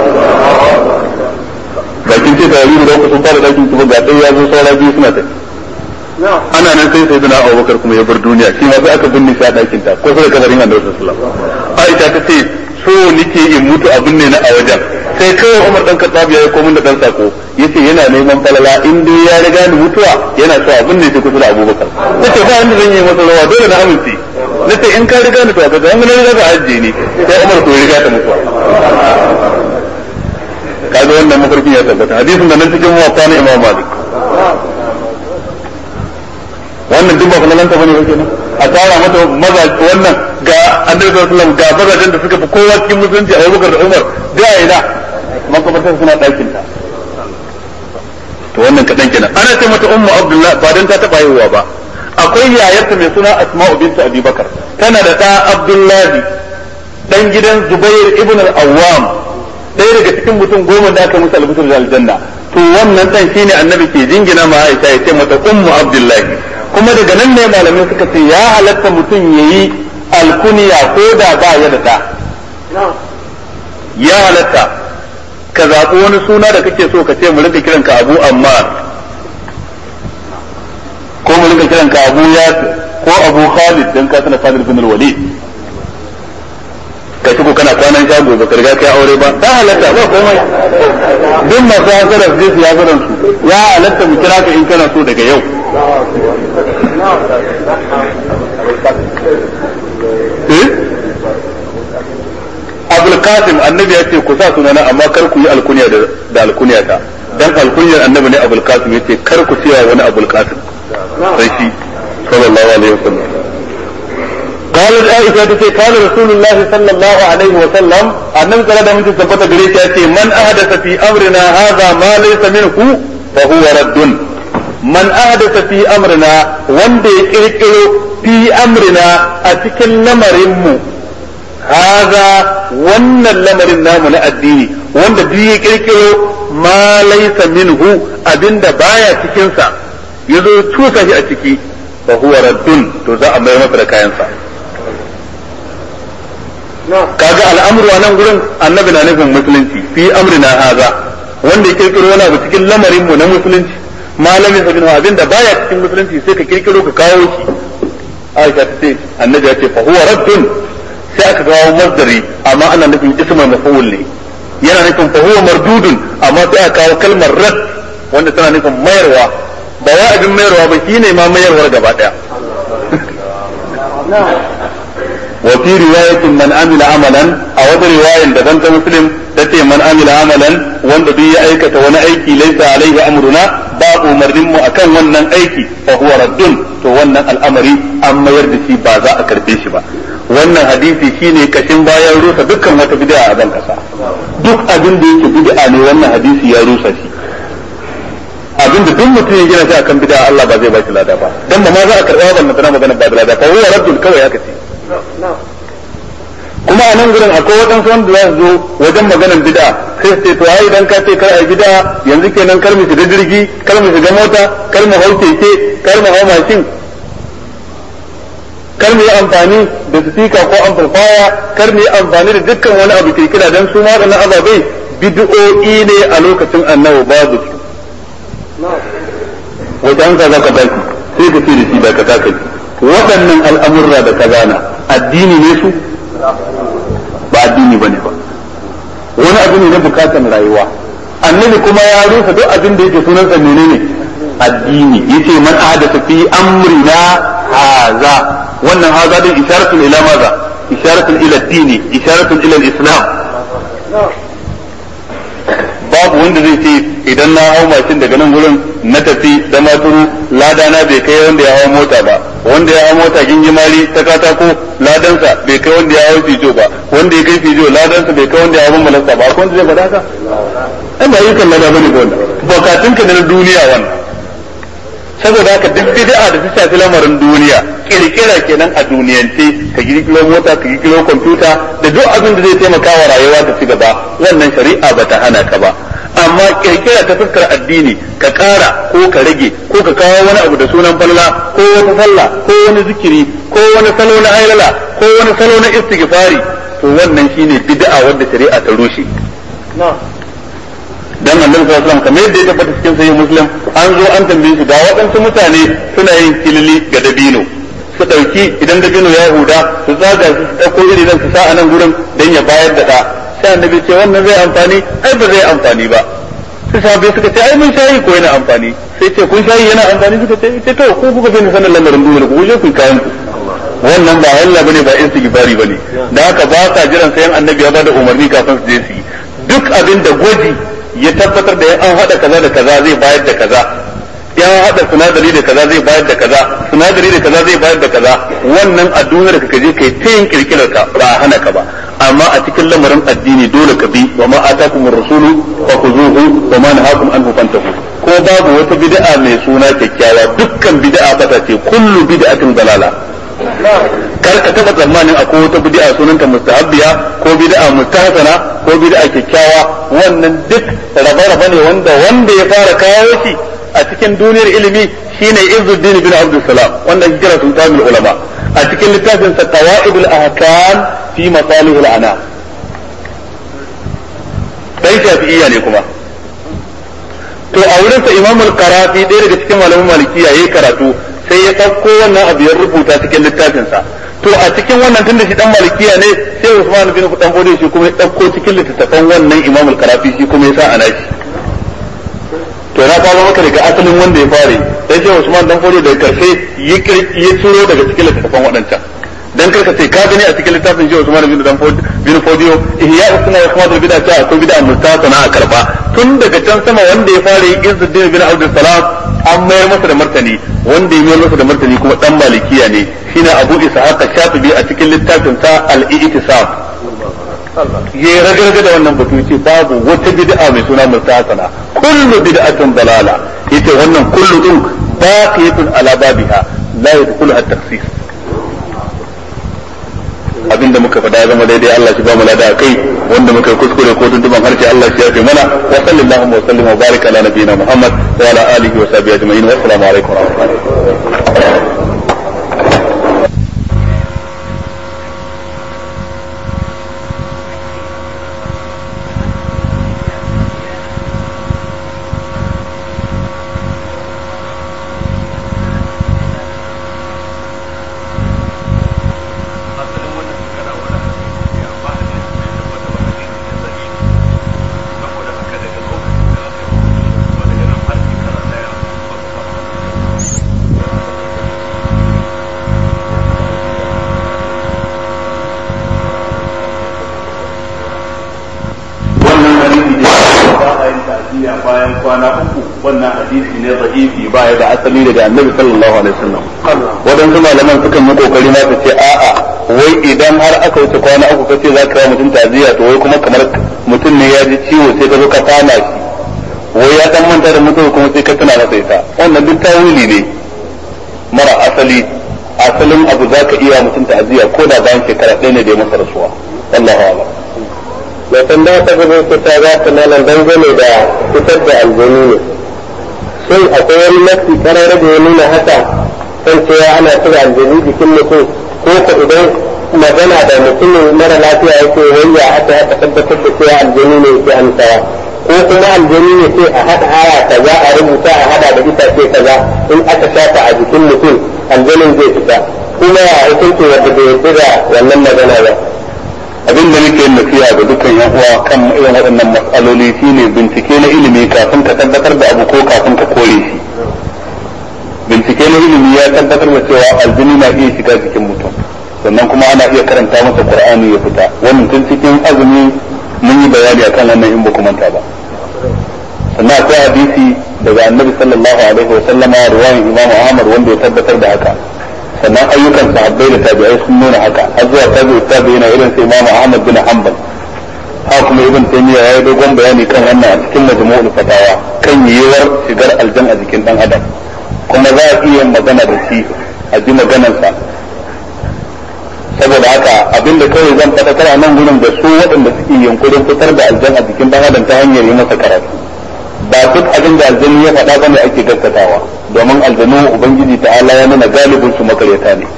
Speaker 1: Bakin ce taurari guda uku sun fara ɗakin kuma ga ɗaya ya zo saura biyu suna tafi. Ana nan sai sai zina Abubakar kuma ya bar duniya, shi ma sai aka binne shi a ɗakin ta, ko sai kabarin Annabi sallallahu alaihi wasallam. Aisha ta ce so nike in mutu a binne na a wajen. Sai kawai Umar dan Khattab ya aiko min da dan sako, yace yana neman falala in dai ya riga ni mutuwa yana so a binne shi kusa da Abubakar. Yace ba wanda zan yi masa rawa, dole na amince. nace in ka riga ni to ka ga an riga ka hajji ne sai Umar ko riga ta mutuwa kaga wannan mafarkin ya tabbata hadisin da nan cikin muwatta na Imam Malik wannan duk ba kullun ta bane yake ne a tsara mata maza wannan ga Annabi sallallahu alaihi wasallam ga bazajin da suka fi kowa cikin musulunci Abu Bakar da Umar da ina makabartar suna dakin ta to wannan kadan kenan ana ce mata Ummu Abdullah ba dan ta taba haihuwa ba akwai yayarta mai suna Asma'u bint Abi Bakar tana da ta Abdullahi dan gidan Zubair ibn al-Awwam ɗaya daga cikin mutum goma da aka musu albishir da aljanna to wannan dan shine Annabi ke jingina ma Aisha ya ce mata Ummu Abdullahi kuma daga nan ne malamai suka ce ya halatta mutum yayi alkuniya ko da ba ya da ta ya halatta ka zaɓi wani suna da kake so ka ce mu rinka kiranka Abu Ammar ko mu rinka kiranka Abu Yasir ko Abu Khalid dan ka sana Khalid bin al-Walid kai ko kana kwanan shago ba ka riga kai aure ba ta halatta ba komai duk masu hasarar zai su hasarar su ya halatta mu kira ka in kana so daga yau Abul Qasim annabi ya ce ku sa sunana amma kar ku yi alkunya da alkunya ta dan alkunyar annabi ne Abul Qasim yace kar ku cewa wani Abul Qasim sai shi sallallahu alaihi wasallam قالت عائشة تقول قال رسول الله صلى الله عليه وسلم النبي صلى الله عليه وسلم ثبت بريك من أحدث في أمرنا هذا ما ليس منه فهو رد من أحدث في أمرنا وندي كيكيو في أمرنا أتكل لمرمو هذا ون لمرنا من الدين وند دي كيكيو ما ليس منه أبن بايا تكنسا يزو توسا في أتكي فهو رد تزا أمر مفر كاينسا kaga al'amru a nan gurin annabi na nufin musulunci fi amrina haza wanda ya kirkiro wani abu cikin lamarin mu na musulunci malami sabin abin da baya cikin musulunci sai ka kirkiro ka kawo shi Aisha ta ce annabi ya ce fa huwa raddun sai aka kawo masdari amma ana nufin ismul maf'ul ne yana nufin fa huwa mardudun amma sai aka kawo kalmar radd wanda tana nufin mayarwa ba wa abin mayarwa ba shine ma mayarwar gaba daya وفي رواية من عمل عملا أو رواية دبنت مسلم تتي من عمل عملا وند بي أيكة وانا أيكي ليس عليه أمرنا باب مرم أكن ونن أيكي فهو رد تو ونن الأمر أما يردسي بازا أكربيش با wannan hadisi shine kashin bayan rusa dukkan wata bid'a a ban kasa duk abin da yake bid'a ne wannan hadisi ya rusa shi abinda duk mutum ya gina shi akan bid'a Allah ba zai ba shi lada ba dan ba ma za a karɓa wannan tana magana ba da lada fa huwa raddul kawai haka ce kuma a nan gurin akwai waɗansu wanda za su zo wajen maganar bid'a sai su ce to ai idan ka ce kar ai bid'a yanzu kenan kar mu shiga jirgi kar mu shiga mota kar mu hau keke kar mu hau mashin kar mu yi amfani da speaker ko amplifier kar mu yi amfani da dukkan wani abu ke kira dan su ma waɗannan ababai bid'o'i ne a lokacin annabi babu su wajen ka zaka baki sai ka ce da shi da ka kaka waɗannan al'amurra da ka gana addini ne su ba addini bane ba wani abu ne na bukatan rayuwa annabi kuma ya rusa duk abin da yake sunan sa menene addini yace man ahdatha fi amrina haza wannan haza din isharatun ila maza isharatun ila addini isharatun ila al-islam babu wanda zai ce idan na hau mashin daga nan gurin na tafi da maturu lada na bai kai wanda ya hau mota ba wanda ya hau mota gingimari ta katako ladansa bai kai wanda ya hau fijo ba wanda ya kai fijo ladansa bai kai wanda ya hau malasta ba wanda zai faɗa ka ai ba yakan lada bane ba wannan bukatun ka na duniya wannan saboda haka duk bid'a da ta shafi lamarin duniya kirkira kenan a duniyance ka kirkiro mota ka kirkiro kwamfuta da duk abin da zai taimaka wa rayuwa ta ci gaba wannan shari'a ba ta hana ka ba amma kirkira ta fuskar addini ka kara ko ka rage ko ka kawo wani abu da sunan falala ko wata sallah ko wani zikiri ko wani salo na hailala ko wani salo na istighfari to wannan shine bid'a wanda shari'a ta rushe dan annabi sallallahu alaihi wasallam kamar yadda ya tabbata cikin sahih muslim an zo an tambaye su ga waɗansu mutane suna yin kilili ga dabino su dauki idan dabino ya huda su tsaga su dauko iri dan su sa a nan gurin dan ya bayar da da sai annabi ce wannan zai amfani ai ba zai amfani ba sai sahabbai suka ce ai mun shayi ko yana amfani sai ce kun shayi yana amfani suka ce ce to ko kuka bin sanin lamarin duniya ku je ku kayan ku wannan ba halla bane ba istighfari bane da haka ba sa jiran sai annabi ya bada umarni kafin su je su yi duk abin da gwaji ya tabbatar da an hada kaza da kaza zai bayar da kaza ya hada sinadari da kaza zai bayar da kaza sinadari da kaza zai bayar da kaza wannan a duniyar ka je kai ta yin kirkirar ka ba a hana ka ba amma a cikin lamarin addini dole ka bi wa ma atakumur rasulu fa khuzuhu wa ma nahakum anhu fantahu ko babu wata bid'a mai suna kyakkyawa dukkan bid'a fata ce kullu bid'atin dalala kar ka taba tsammanin akwai wata bid'a sunanta mustahabbiya ko bid'a mustahsana ko bid'a kyakkyawa wannan duk rabe-rabe ne wanda wanda ya fara kawo shi a cikin duniyar ilimi shine Izzuddin bin Abdul Salam wanda ake kira sultanul ulama a cikin littafin sa Qawaidul Ahkam fi Masalihil Anam dai shafi'iyya ne kuma to a wurin sa Imam al-Qarafi ɗaya daga cikin malaman Malikiya yayi karatu sai ya ɗauko wannan abu ya rubuta cikin littafin sa to a cikin wannan tunda shi dan Malikiya ne sai Usman bin Qudan Bode shi kuma ya ɗauko cikin littafin wannan Imam al-Qarafi shi kuma ya sa ana shi to na kawo maka daga asalin wanda ya fare sai sai Usman dan Bode daga karshe ya ya tsoro daga cikin littafin waɗancan dan karka ce ka gani a cikin littafin shi Usman bin dan bin Fodiyo ihya sunna wa ikhmadul bid'a ta akwai bid'a mustasana a karba tun daga can sama wanda ya fare Izzuddin bin Abdul Salam an mayar masa da martani wanda ya mayar masa da martani kuma dan Malikiya ne shine Abu Ishaq Shatibi a cikin littafin sa Al-I'tisam ya ragarga da wannan batu yace babu wata bid'a mai suna mustasana kullu bid'atin dalala yace wannan kullu din baqiyatun ala babiha la yadkhuluha at-takhsis abinda muka faɗa ya zama daidai Allah shi ba mu lada kai wanda muka yi kuskure ko tuntuban harshe Allah shi ya fi mana wa sallallahu wa sallam wa baraka ala nabiyina Muhammad wa ala alihi wa sahbihi ajma'in wa assalamu alaikum wa rahmatullahi baya da asali daga annabi sallallahu alaihi wasallam wadansu malaman sukan yi kokari ma su ce a'a wai idan har aka wuce kwana uku kace za ka yi mutum taziya to wai kuma kamar mutum ne ya ji ciwo sai ka zo ka fana shi wai ya dan manta da mutum kuma sai ka tuna masa ita wannan duk tawili ne mara asali asalin abu za ka iya mutum taziya ko da bayan shekara ɗaya ne da ya masa rasuwa wallahu a'lam
Speaker 2: mai tambaya ta gaba ko ta za ta malam dangane da fitar da aljanu ne shin akwai wani nafi karara da ya nuna haka kan cewa ana tura aljanu jikin mutum ko ko idan magana da mutumin mara lafiya yake wayya haka haka tabbatar da cewa aljanu ne yake amsawa ko kuma aljanu ne sai a haɗa aya kaza a rubuta a haɗa da itace kaza in aka shafa a jikin mutum aljanun zai fita kuma ya hukunci wanda bai yarda da wannan magana ba.
Speaker 1: abin da nake yin nasiha ga dukkan yan uwa kan irin waɗannan matsaloli shine bincike na ilimi kafin ka tabbatar da abu ko kafin ka kore shi. bincike na ilimi ya tabbatar da cewa aljini na iya shiga jikin mutum sannan kuma ana iya karanta masa qur'ani ya fita wannan tun cikin azumi mun yi bayani akan wannan in ba ku manta ba. sannan akwai hadisi daga annabi sallallahu alaihi wa sallama riwayan imam ahmad wanda ya tabbatar da haka sannan ayyukan sahabbai da tabi'ai sun nuna haka har zuwa tabi'u tabi'ina irin sai Imam Ahmad bin Hanbal ha kuma Ibn Taymiyyah yayi dogon bayani kan wannan a cikin Majmu'ul Fatawa kan yiwuwar shigar aljan a jikin dan adam kuma za a iya magana da shi a ji maganarsa saboda haka abinda kawai zan faɗakar a nan gurin da su waɗanda suke yunkurin fitar da aljan a jikin dan adam ta hanyar yi masa karatu ba duk abin da aljanu ya faɗa bane ake gaskatawa domin aljanu ubangiji ta'ala ya nuna galibin su makaryata ne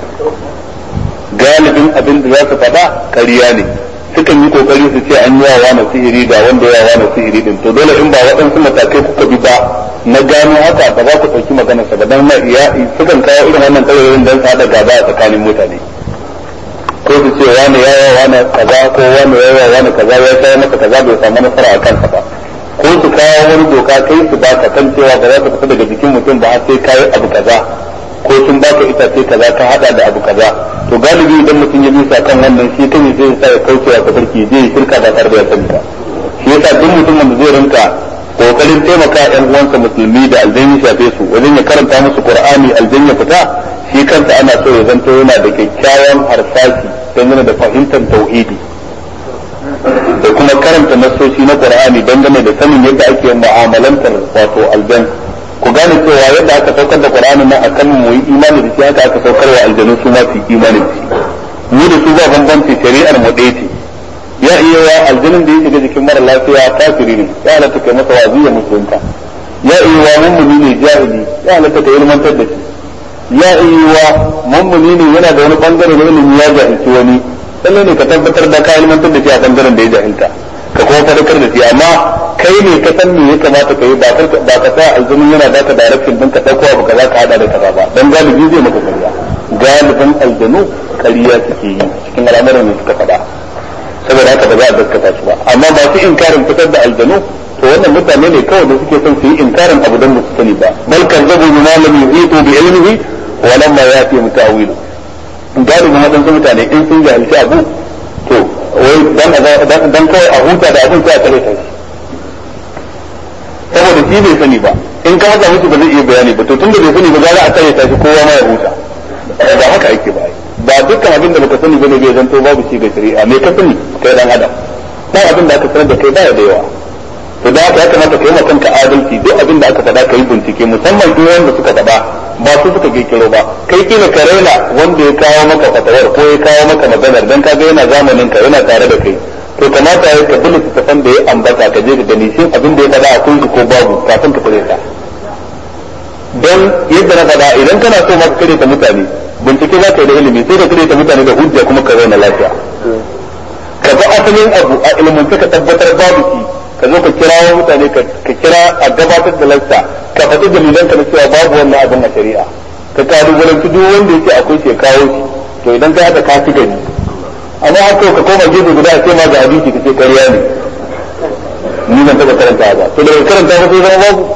Speaker 1: galibin abin da za su faɗa ƙarya ne sukan yi kokari su ce an yi wa na sihiri ga wanda ya wa na sihiri din to dole in ba waɗansu matakai kuka bi ba na gano haka ba za ku ɗauki maganarsa ba dan na iya sukan kawo irin wannan tsayayin dan su haɗa gaba a tsakanin mutane ko su ce wani ya yawa wani kaza ko wani ya yawa wani kaza ya sai masa kaza bai samu nasara a kansa ba ko su kawo wani doka kai su ba ka kan cewa ba za ka fita daga jikin mutum ba har sai kayi abu kaza ko sun baka itace kaza ka hada da abu kaza to galibi idan mutum ya bisa kan wannan shi kan zai sa ya kauce wa tafarki zai yi shirka ba tare da ya sani ba shi yasa duk mutumin da zai rinka kokarin taimaka yan uwansa musulmi da aljan ya shafe su wajen ya karanta musu qur'ani aljan ya fita shi kansa ana so ya zanto yana da kyakkyawan harsashi dangane da fahimtar tauhidi da kuma karanta nassoshi na qur'ani dangane da sanin yadda ake mu'amalantar wato aljan ku gane cewa yadda aka saukar da qur'ani nan akan mu yi imani da shi haka aka saukar wa aljanu su ma su yi imani da shi mu da su ba bambanci shari'ar mu ɗaya ce ya iya wa aljanin da ya shiga jikin mara lafiya kafiri ne ya halatta kai masa wazi ya musulunta ya iya wa mummuni ne jahili ya halatta ka ilmantar da shi ya iya wa mummuni ne yana da wani bangare na ilimi ya jahilci wani sannan ne ka tabbatar da ka ilmantar da shi a bangaren da ya jahilta ka kuma fadakar da shi amma kai ne ka san me ya kamata ka yi ba ka sa aljanin yana baka direction din ka dauko abu kaza ka hada da kaza ba dan galibi zai maka kariya galibin aljanu kariya suke yi cikin al'amuran da suka faɗa saboda haka ba za a gaskata su ba amma masu inkarin fitar da aljanu to wannan mutane ne kawai da suke son su yi inkarin abu don musu sani ba bal kazzabu bima lam yuhitu bi ilmihi wa lamma yati mutawilu galibin wadansu mutane in sun jahilci abu to wai dan dan kawai a huta da abin sai a kare shi saboda shi bai sani ba in ka haɗa musu ba zai iya bayani ba to tunda bai sani ba za a kare shi kowa ma ya huta ba haka ake ba ba dukkan abin da baka sani bane bai zanto babu shi ga shari'a me ka sani kai dan adam ba abin da aka sanar da kai baya da yawa to da haka ya kamata kai ma kanka adalci duk abin da aka faɗa kai bincike musamman duk wanda suka faɗa ba su suka kirkiro ba kai kila ka raina wanda ya kawo maka fatawar ko ya kawo maka maganar dan kaga yana zamanin ka yana tare da kai to kamata ya ka bullet tafan da ya ambata ka je ka gani shin abin da ya faɗa akwai shi ko babu kafin ka fare ta don yadda na faɗa idan kana so ma ka kare ta mutane bincike za ka yi da ilimi sai ka kare ta mutane da hujja kuma ka zauna lafiya ka ba asalin abu a ilmance ka tabbatar babu shi ka zo ka kirawo mutane ka kira a gabatar da lasta ka faɗi dalilan ka na cewa babu wannan abin a shari'a ka kalubalanci duk wanda yake akwai shi kawo shi to idan ka haka ka ci gani amma haka ka koma gefe guda a ce ma ga hadisi ka ce ƙarya ne ni ban taɓa karanta ba to da karanta ba sai zama babu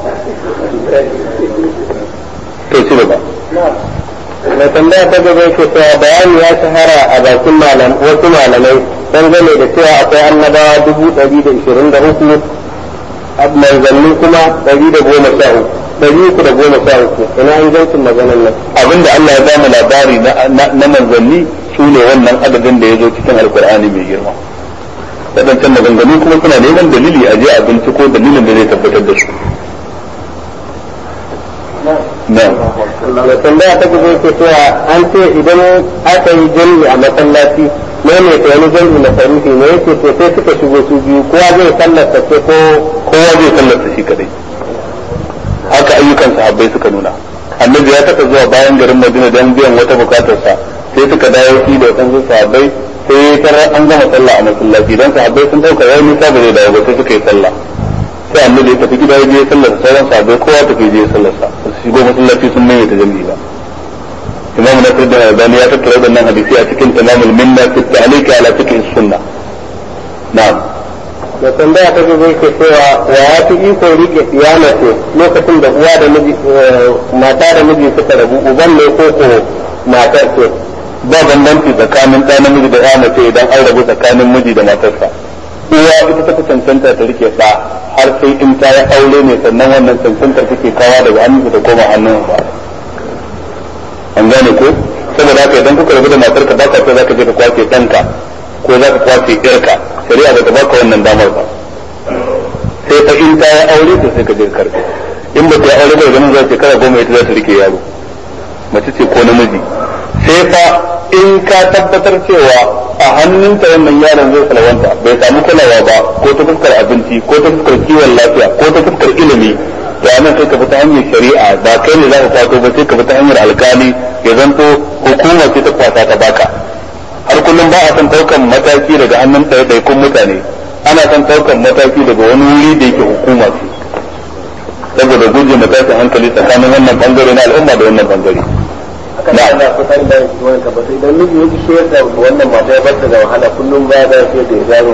Speaker 1: to ci gaba
Speaker 2: mai tambaya ta gaba yake cewa bayani ya shahara a bakin malam wasu malamai dangane da cewa akwai annabawa dubu ɗari da ishirin da uku manzanni kuma ɗari da goma sha uku ɗari uku da goma sha uku ina ingancin maganar nan
Speaker 1: abinda Allah ya bamu labari na manzanni su ne wannan adadin da ya zo cikin alkur'ani mai girma wadancan maganganu kuma suna neman dalili a je a binciko dalilin da zai tabbatar da su
Speaker 2: da tambaya ta gaba ke cewa an ce idan aka yi jami'i a masallaci ne ne ta wani jami'i na farufi ne yake ce sai suka shigo su biyu kowa zai sallata ce ko
Speaker 1: kowa zai sallata shi kadai haka ayyukan sahabbai suka nuna annabi ya taɓa zuwa bayan garin Madina don biyan wata bukatarsa sai suka dawo shi da wadansu sahabbai sai tarar an gama sallah a masallaci dan sahabbai sun dauka yayi nisa ba zai dawo ba sai suka yi sallah sai annabi ya tafi gida ya je sallar sauran sahabbai kowa tafi je sallar sa su shigo masallaci sun mai ta jami'i ba imam nasir da albani ya tattara wannan hadisi a cikin tamamul minna fi ta'liq ala fiqh sunna na'am
Speaker 2: da tambaya ta gaba ke cewa wa ya fi iko rike iyana ce lokacin da uwa da miji mata da miji suka rabu uban ne ko ko matar ce
Speaker 1: ba bambanci tsakanin ɗa namiji da ya mace idan an rabu tsakanin miji da matarsa uwa ita ta fi cancanta ta rike ɗa har sai in ta yi aure ne sannan wannan cancantar take kawa daga hannun ta koma hannun ba an gane ko saboda haka idan kuka rabu da matarka ba ka ce za ka je ka kwace ɗanka ko za ka kwace ƴarka shari'a ba ta baka wannan damar ba sai fa in ta yi aure to sai ka je ka karɓe in ba ta yi aure ba ganin za ta shekara goma ita za ta rike yaro mace ce ko namiji sai fa in ka tabbatar cewa a hannunta wannan yaron zai salwanta bai samu kulawa ba ko ta fuskar abinci ko ta fuskar kiwon lafiya ko ta fuskar ilimi to anan sai ka bi ta hanyar shari'a ba kai ne za ka kwato ba sai ka bi ta hanyar alkali ya zanto hukuma ce ta kwata ta baka har kullum ba a san daukan mataki daga hannun ɗaiɗaikun mutane ana san daukan mataki daga wani wuri da yake hukuma ce saboda guje matakin hankali tsakanin wannan bangare na al'umma da wannan bangare
Speaker 2: na ana fitar da wani tabbata idan miji ya ji shayar da wannan mata ya barta da wahala kullum ba za ta da yaro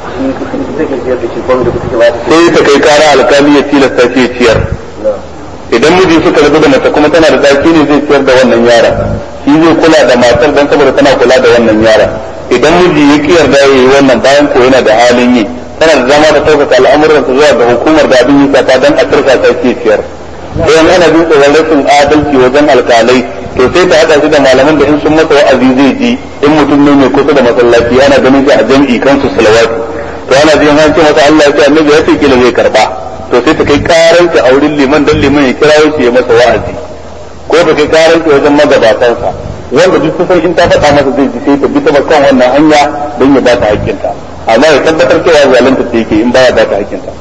Speaker 2: shi take shayar da shi ko da kuke ba
Speaker 1: sai ta kai kara alkali ya tilasta shi ciyar idan miji suka rabu da mace kuma tana da daki ne zai ciyar da wannan yaron shi zai kula da matar dan saboda tana kula da wannan yaron idan miji ya kiyar da yayi wannan bayan ko yana da halin yi tana da zama da ɗaukaka al'amuran su zuwa ga hukumar da abin yi ta dan a turka ta ke ciyar sai ana jin tsoron rashin adalci wajen alkalai to sai ta haɗa shi da malaman da in sun masa wa'azi zai ji in mutum ne mai kusa da masallaci ana ganin shi a jam'i kansu salawati to ana jin an ce masa Allah ya ce annabi ya ce kila zai karba to sai ta kai karanci a wurin liman dan liman ya kirawo shi ya masa wa'azi ko ta kai karanci wajen magabatansa wanda duk kusan in ta faɗa masa zai ji sai ta bi ta kan wannan hanya don ya ba ta hakkinta amma ya tabbatar cewa zalunta ta yake in baya ba ta hakkinta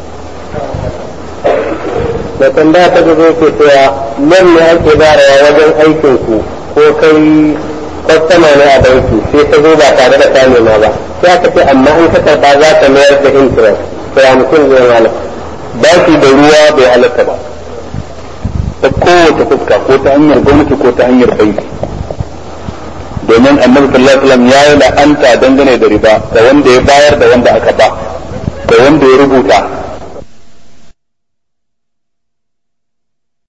Speaker 2: da tambaya ta gaba ke cewa nan ne ake barawa wajen aikin ku ko kai kwastama ne a banki sai ta zo ba tare da ta nema ba sai aka ce amma in ka karɓa za ka mayar da interest to ya mutum zai malam
Speaker 1: baki da ruwa bai halatta ba ta kowace fuska ko ta hanyar gwamnati ko ta hanyar banki domin annabi sallallahu alaihi wasallam ya yi la'anta dangane da riba da wanda ya bayar da wanda aka ba da wanda ya rubuta